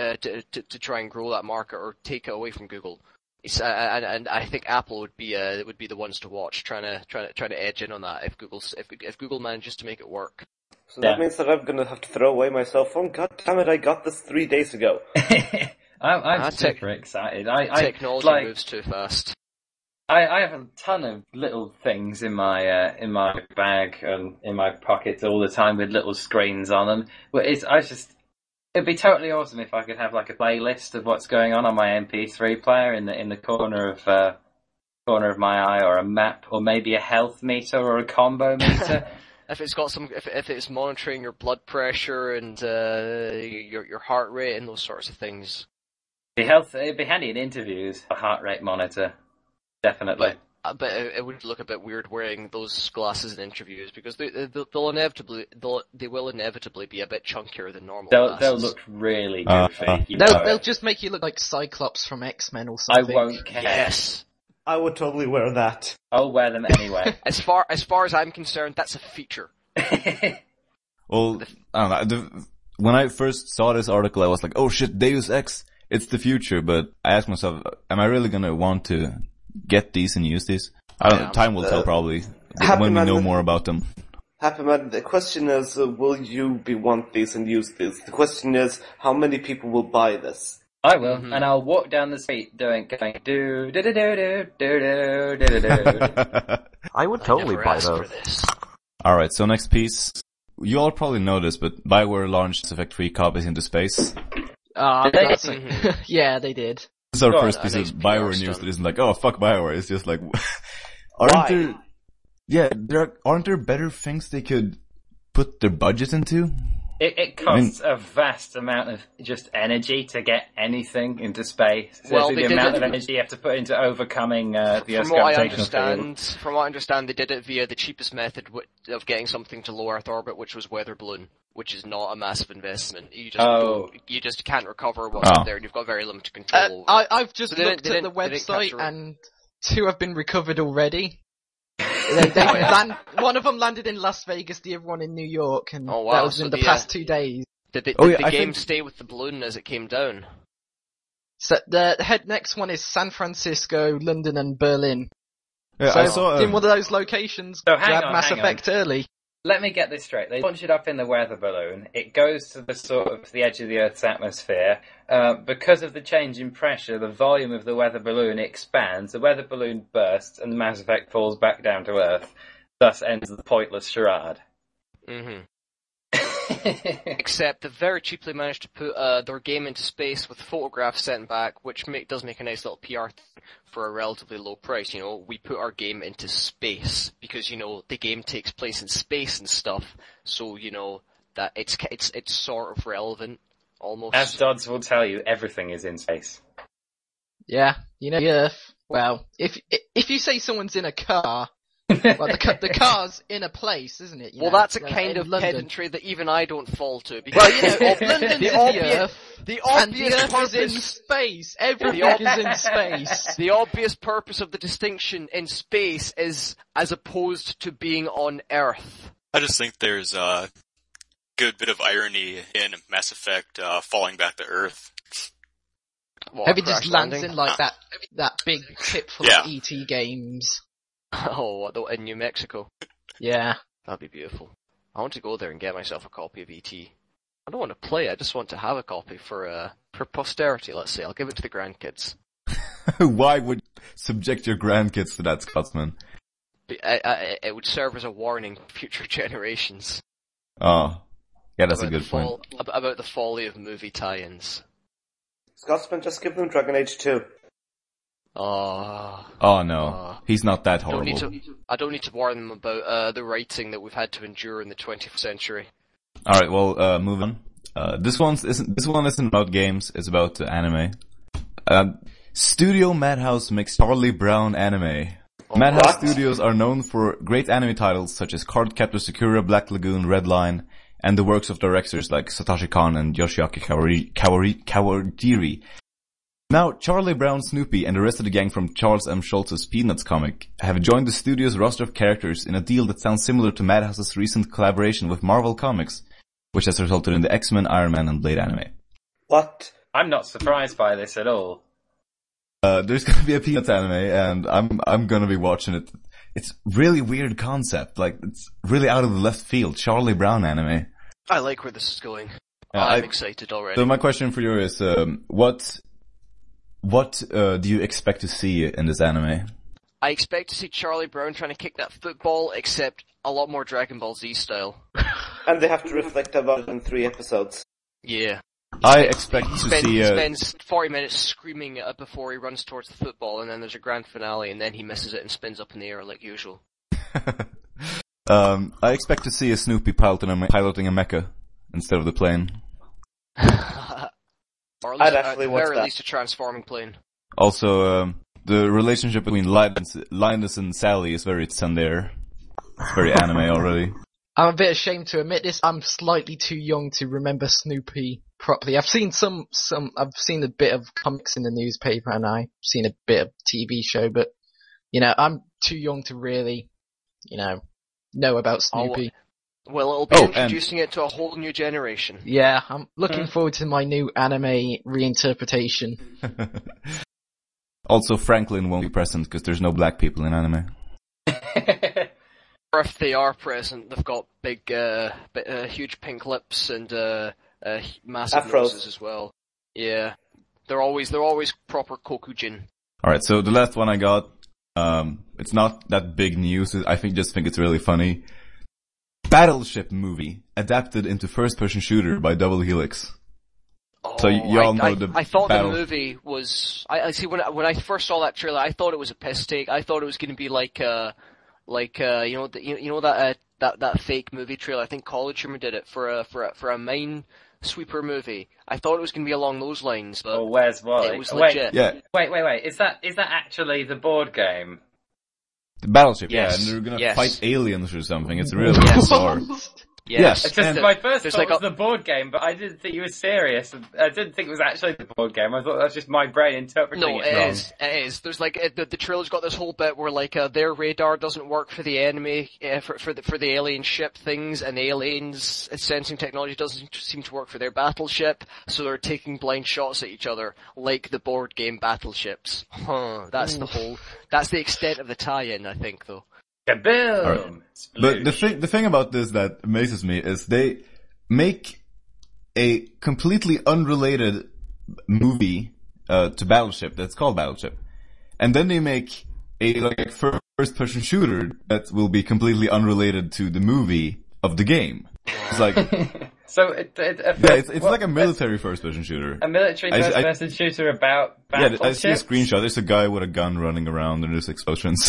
grow that market or take it away from Google. And I think Apple would be the ones to watch, trying to edge in on that if Google manages to make it work. So that means that I'm gonna have to throw away my cell phone? God damn it, I got this 3 days ago. I'm super excited. Technology moves too fast. I have a ton of little things in my bag and in my pockets all the time with little screens on them. But it'd be totally awesome if I could have like a playlist of what's going on my MP3 player in the corner of my eye, or a map, or maybe a health meter or a combo meter. If it's monitoring your blood pressure and your heart rate and those sorts of things. It'd be handy in interviews, a heart rate monitor, definitely. But it would look a bit weird wearing those glasses in interviews, because they will inevitably be a bit chunkier than normal glasses. They'll look really goofy. They'll just make you look like Cyclops from X-Men or something. I won't care. Yes. I would totally wear that. I'll wear them anyway. As far as I'm concerned, that's a feature. Well, I don't know. When I first saw this article, I was like, oh shit, Deus Ex, it's the future. But I asked myself, am I really gonna want to get these and use these? Time will tell probably when we know more about them. Happy Man, the question is, will you want these and use these? The question is, how many people will buy this? I will, and I'll walk down the street going do do do do do do do do do. I would totally buy those. Alright, so next piece. You all probably know this, but BioWare launched Mass Effect 3 copies into space. Yeah, they did. This is our first piece of BioWare news that isn't like, oh, fuck BioWare. It's just like, aren't there better things they could put their budget into? It costs a vast amount of just energy to get anything into space. Well, the amount of energy you have to put into overcoming the From what I understand, they did it via the cheapest method of getting something to low Earth orbit, which was weather balloon, which is not a massive investment. You just can't recover what's up there, and you've got very limited control over it. I've just looked at the website, and 2 have been recovered already. One of them landed in Las Vegas, the other one in New York, and that was in the past 2 days. Did the game stay with the balloon as it came down? So the next one is San Francisco, London, and Berlin. Yeah, so I saw in one of those locations, grab Mass Effect early. Let me get this straight. They launch it up in the weather balloon. It goes to the edge of the Earth's atmosphere. Because of the change in pressure, the volume of the weather balloon expands. The weather balloon bursts, and the Mass Effect falls back down to Earth. Thus ends the pointless charade. Mm-hmm. Except they very cheaply managed to put their game into space with photographs sent back, which does make a nice little PR thing for a relatively low price. We put our game into space because the game takes place in space and stuff, so that it's sort of relevant almost. As Dodds will tell you, everything is in space. Yeah, the Earth. Well, if you say someone's in a car. Well, the car's in a place, isn't it? That's a kind of pedantry that even I don't fall to. Because London is the Earth is in space. Everything is in space. The obvious purpose of the distinction in space is as opposed to being on Earth. I just think there's a good bit of irony in Mass Effect falling back to Earth. Maybe just lands in like that big ship full of ET games. Oh, in New Mexico? Yeah. That'd be beautiful. I want to go there and get myself a copy of E.T. I don't want to play it, I just want to have a copy for posterity, let's say. I'll give it to the grandkids. Why would you subject your grandkids to that, Scotsman? It would serve as a warning for future generations. Oh. Yeah, that's a good point. About the folly of movie tie-ins. Scotsman, just give them Dragon Age 2. Oh no, he's not that horrible. I don't need to warn them about the writing that we've had to endure in the 20th century. Alright, well, move on. This one isn't about games, it's about anime. Studio Madhouse makes Charlie Brown anime. Madhouse Studios are known for great anime titles such as Cardcaptor Sakura, Black Lagoon, Red Line, and the works of directors like Satoshi Kon and Yoshiaki Kawajiri. Now, Charlie Brown, Snoopy, and the rest of the gang from Charles M. Schultz's Peanuts comic have joined the studio's roster of characters in a deal that sounds similar to Madhouse's recent collaboration with Marvel Comics, which has resulted in the X-Men, Iron Man, and Blade anime. What? I'm not surprised by this at all. There's gonna be a Peanuts anime, and I'm gonna be watching it. It's really weird concept, like, it's really out of the left field. Charlie Brown anime. I like where this is going. I'm excited already. So my question for you is, what do you expect to see in this anime? I expect to see Charlie Brown trying to kick that football, except a lot more Dragon Ball Z style. And they have to reflect about it in 3 episodes. Yeah. I expect to see... He spends 40 minutes screaming before he runs towards the football, and then there's a grand finale, and then he misses it and spins up in the air like usual. I expect to see a Snoopy piloting a mecha instead of the plane. Or at least a transforming plane. Also, the relationship between Linus and Sally is very tsundere. It's very anime already. I'm a bit ashamed to admit this. I'm slightly too young to remember Snoopy properly. I've seen I've seen a bit of comics in the newspaper, and I've seen a bit of TV show, but, I'm too young to really, know about Snoopy. Well, it'll be introducing it to a whole new generation. Yeah, I'm looking forward to my new anime reinterpretation. Also, Franklin won't be present because there's no black people in anime. Or if they are present, they've got big, huge pink lips and massive Afros. noses as well. Yeah, they're always proper Kokujin. All right, so the last one I got, it's not that big news. I just think it's really funny. Battleship movie adapted into first-person shooter by Double Helix. So you all know I thought the movie was. I see when I first saw that trailer, I thought it was a piss take. I thought it was going to be like that fake movie trailer. I think College Humor did it for a Minesweeper movie. I thought it was going to be along those lines, but Where's Wally? it was legit. Yeah, Wait. Is that actually the board game? the Battleship. Yes. Yeah, and they're gonna Yes. fight aliens or something. It's really Yes. bizarre. Yes. It's just And my first there's thought like was the board game, but I didn't think you were serious. I didn't think it was actually the board game. I thought that was just my brain interpreting No, it wrong. it is. There's like the trailer's got this whole bit where like their radar doesn't work for the enemy, for the alien ship things, and the aliens' sensing technology doesn't seem to work for their battleship, so they're taking blind shots at each other like the board game battleships. That's that's the extent of the tie-in, I think, though. Kaboom! Right. But the thing about this that amazes me is they make a completely unrelated movie to Battleship that's called Battleship, and then they make a like first-person shooter that will be completely unrelated to the movie of the game. It's like So it's like a military first-person shooter. A military first-person shooter about Yeah, I see a battleships? screenshot. There's a guy with a gun running around and there's explosions.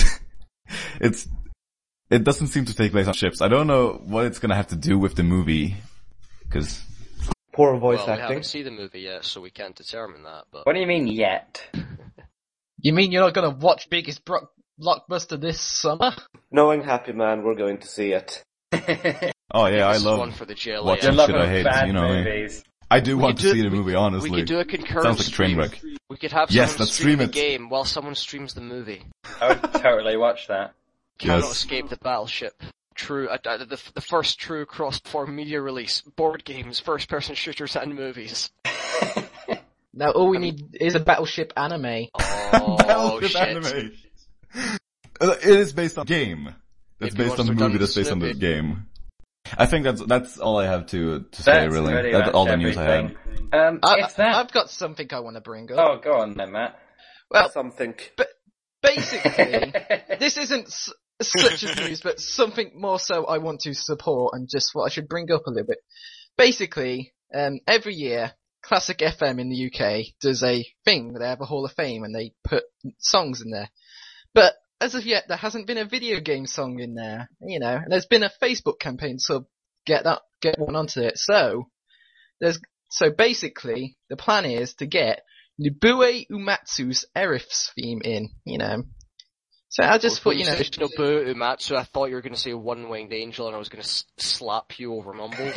It doesn't seem to take place on ships. I don't know what it's gonna have to do with the movie, because Poor voice Well, we acting. haven't seen the movie yet, so we can't determine that. But What do you mean yet? You mean you're not going to watch biggest blockbuster this summer? Knowing Happy Man, we're going to see it. oh yeah, I this is love one for the JLA. watching Your love shit I of hate. bad You know, movies. I do want could to do- see the movie. Honestly, We could do a concurrent sounds like a train stream. wreck. We could have Yes, someone let's stream stream the it. game while someone streams the movie. I would totally watch that. Cannot Yes. escape the Battleship. True, the first true cross-platform media release. Board games, first-person shooters, and movies. Now all we need is a Battleship anime. Oh, Battleship shit. anime. It is based on game. It's Maybe based on once the they're movie done that's based on the Snoopy. game. I think that's all I have to say. That's Really, pretty that's much all the news I had. everything. It's that. I've got something I want to bring up. Oh, go on then, Matt. Well, Something. basically, this isn't such as news, but something more so I want to support and just what I should bring up a little bit. Basically, every year, Classic FM in the UK does a thing where they have a Hall of Fame and they put songs in there. But as of yet, there hasn't been a video game song in there, you know, and there's been a Facebook campaign to get one onto it. So basically, the plan is to get Nobuo Uematsu's Erif's theme in, you know. So I just thought, you know, Nobuo Uematsu, I thought you were going to say One-Winged Angel and I was going to slap you over Mumble.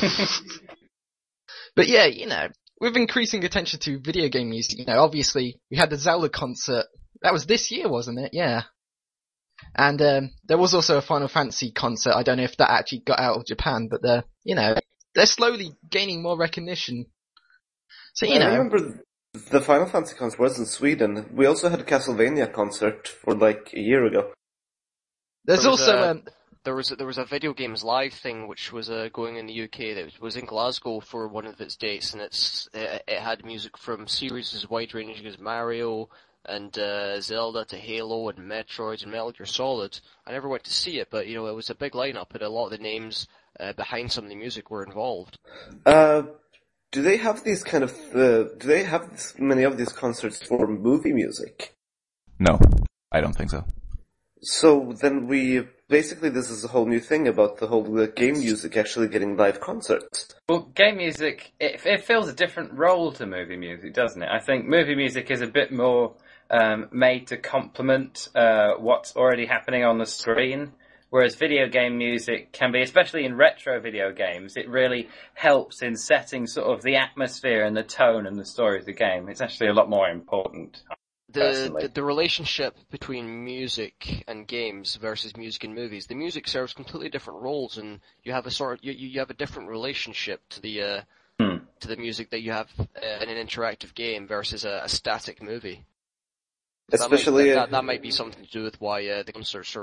but yeah, you know, with increasing attention to video game music, you know, obviously we had the Zelda concert. That was this year, wasn't it? Yeah. And there was also a Final Fantasy concert. I don't know if that actually got out of Japan, but they're slowly gaining more recognition. So, you I know, remember the Final Fantasy concert was in Sweden. We also had a Castlevania concert for like a year ago. there's There was also There was a video games live thing which was going in the UK that was in Glasgow for one of its dates, and it had music from series as wide ranging as Mario and Zelda to Halo and Metroid and Metal Gear Solid. I never went to see it, but you know it was a big lineup, and a lot of the names behind some of the music were involved. Do they have these kind of? Do they have many of these concerts for movie music? No, I don't think so. So then this is a whole new thing about the whole game music actually getting live concerts. Well, game music, it fills a different role to movie music, doesn't it? I think movie music is a bit more made to complement what's already happening on the screen, whereas video game music can be, especially in retro video games, it really helps in setting sort of the atmosphere and the tone and the story of the game. It's actually a lot more important. The relationship between music and games versus music and movies. The music serves completely different roles, and you have you have a different relationship to the music that you have in an interactive game versus a static movie. Especially that might be something to do with why the concerts are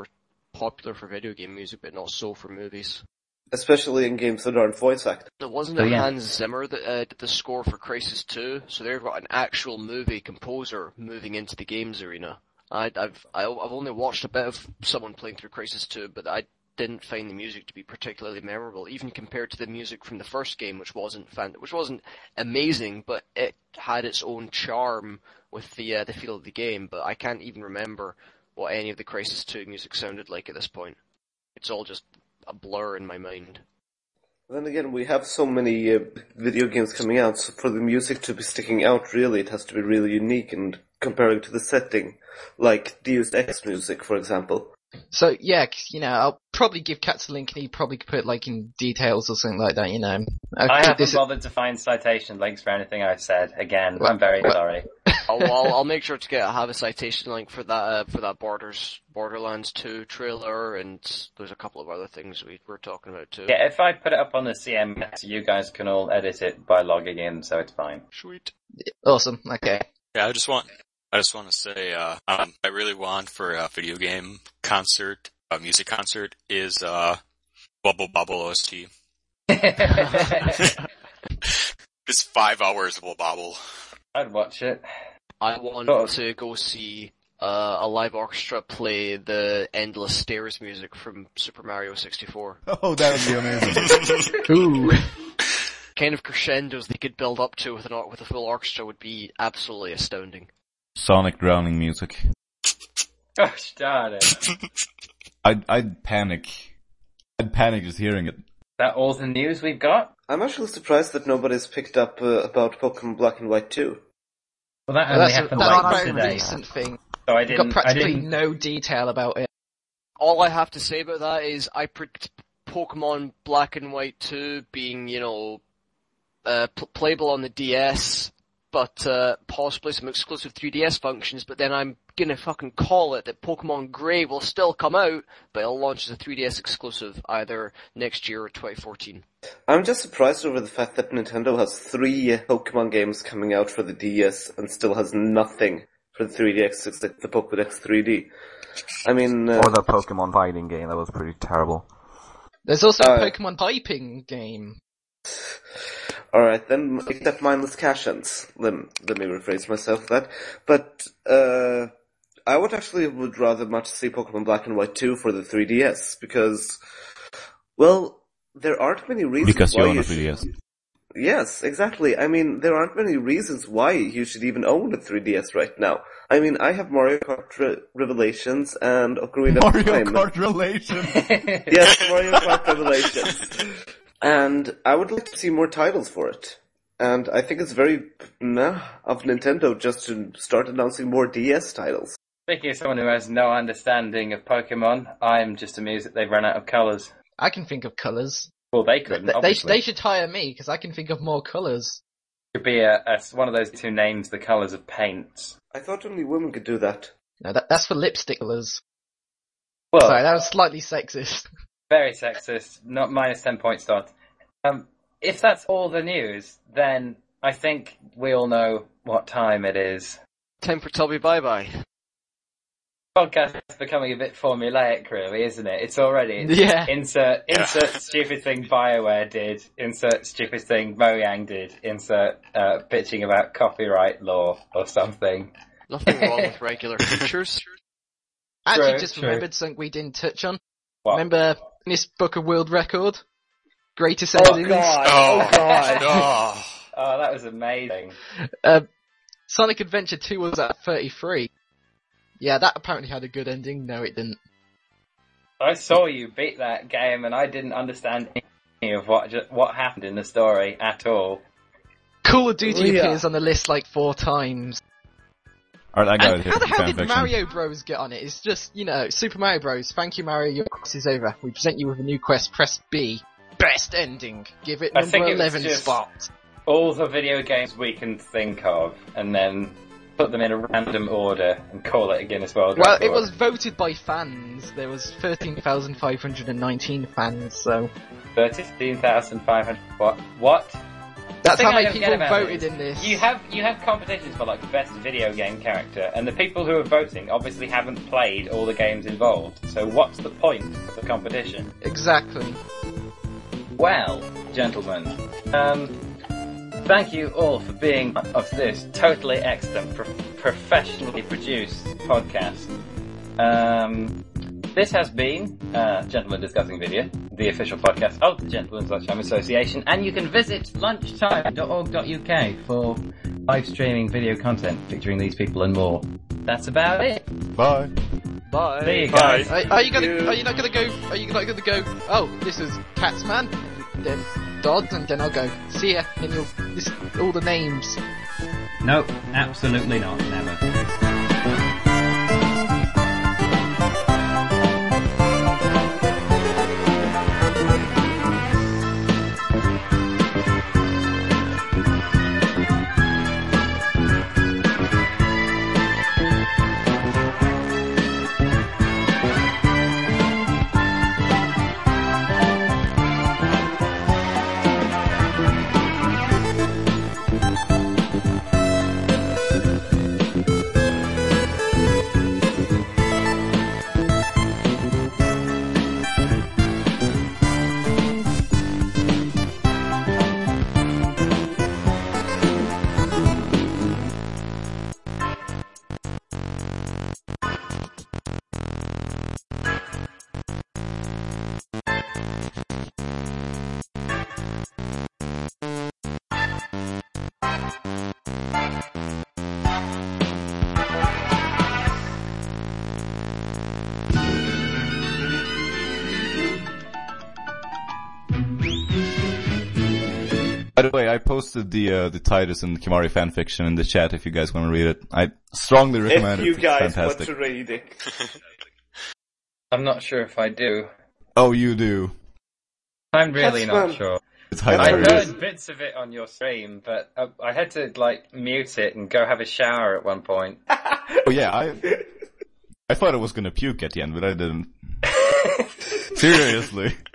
popular for video game music, but not so for movies. Especially in games that aren't voice acted. It wasn't Hans Zimmer that did the score for Crysis 2, so they've got an actual movie composer moving into the games arena. I've only watched a bit of someone playing through Crysis 2, but I didn't find the music to be particularly memorable, even compared to the music from the first game, which wasn't amazing, but it had its own charm with the feel of the game. But I can't even remember what any of the Crysis 2 music sounded like at this point. It's all just a blur in my mind. Then again, we have so many video games coming out, so for the music to be sticking out, really, it has to be really unique and comparing to the setting, like Deus Ex music, for example. So, yeah, I'll probably give Katz a link and he probably could put it, in details or something like that, I haven't bothered to find citation links for anything I've said. Again, I'm very sorry. I'll make sure to have a citation link for that Borderlands 2 trailer, and there's a couple of other things we were talking about too. Yeah, if I put it up on the CMS, you guys can all edit it by logging in, so it's fine. Sweet. Awesome, okay. Yeah, I just want to say, I really want for a video game concert, a music concert, is, Bubble Bobble OST. Just 5 hours of Bobble. I'd watch it. I want to go see a live orchestra play the Endless Stairs music from Super Mario 64. Oh, that would be amazing. Ooh. Kind of crescendos they could build up to with a full orchestra would be absolutely astounding. Sonic drowning music. Gosh darn it. I'd panic. I'd panic just hearing it. Is that all the news we've got? I'm actually surprised that nobody's picked up about Pokemon Black and White 2. Well, that only happened that's a like very today. recent thing. So I We've got practically didn't... no detail about it. All I have to say about that is I predict Pokemon Black and White 2 being, playable on the DS, but possibly some exclusive 3DS functions, but then I'm gonna fucking call it that Pokemon Grey will still come out, but it'll launch as a 3DS exclusive either next year or 2014. I'm just surprised over the fact that Nintendo has 3 Pokemon games coming out for the DS and still has nothing for the 3DS except the Pokédex 3D. I mean... or the Pokemon fighting game, that was pretty terrible. There's also a Pokemon typing game. Alright, then except mindless cash-ins. Let me rephrase myself that. But, I would rather much see Pokemon Black and White 2 for the 3DS, because, well, there aren't many reasons because why you own a 3DS. Yes, exactly. I mean, there aren't many reasons why you should even own a 3DS right now. I mean, I have Mario Kart Revelations and Ocarina of Time. Mario Kart Revelations! Yes, Mario Kart Revelations. And I would like to see more titles for it. And I think it's very of Nintendo just to start announcing more DS titles. Speaking of someone who has no understanding of Pokemon, I'm just amused that they've run out of colours. I can think of colours. Well, they couldn't, obviously. They should hire me, because I can think of more colours. It could be one of those two names the colours of paint. I thought only women could do that. No, that's for lipstick colours. Well, sorry, that was slightly sexist. Very sexist, not minus 10 points start. If that's all the news, then I think we all know what time it is. Time for Tubby Bye-Bye. Podcast is becoming a bit formulaic, really, isn't it? It's already insert stupid thing BioWare did, insert stupid thing Mojang did, insert bitching about copyright law or something. Nothing wrong with regular features. Actually, just remembered something we didn't touch on. What? Remember Guinness Book of World Record? Greatest endings? Oh god! Oh, that was amazing. Sonic Adventure 2 was at 33. Yeah, that apparently had a good ending. No, it didn't. I saw you beat that game, and I didn't understand any of what happened in the story at all. Call of Duty appears on the list like 4 times. Alright, I got it. How the hell did Mario Bros get on it? It's just, Super Mario Bros. Thank you, Mario. Your quest is over. We present you with a new quest. Press B. Best ending. Give it number 11 spot. All the video games we can think of, and then put them in a random order and call it a Guinness World Record. Well, it was voted by fans. There was 13,519 fans, so... 13,500... What? That's how many people voted in this. You have competitions for like best video game character, and the people who are voting obviously haven't played all the games involved. So what's the point of the competition? Exactly. Well, gentlemen, thank you all for being of this totally excellent, professionally produced podcast. This has been Gentlemen Discussing Video, the official podcast of the Gentlemen's Lunchtime Association, and you can visit lunchtime.org.uk for live streaming video content featuring these people and more. That's about it. Bye. Bye. See you guys. Are you not gonna go? Oh, this is Catsman, then Dodd, and then I'll go. See ya, and you'll list all the names. No, absolutely not. Never. By the way, I posted the Titus and Kimari fanfiction in the chat if you guys want to read it. I strongly recommend it. If you guys fantastic. want to read it. I'm not sure if I do. Oh, you do. I'm really not sure. It's I hilarious. heard bits of it on your stream, but I had to like mute it and go have a shower at one point. Oh yeah, I thought I was gonna puke at the end, but I didn't. Seriously.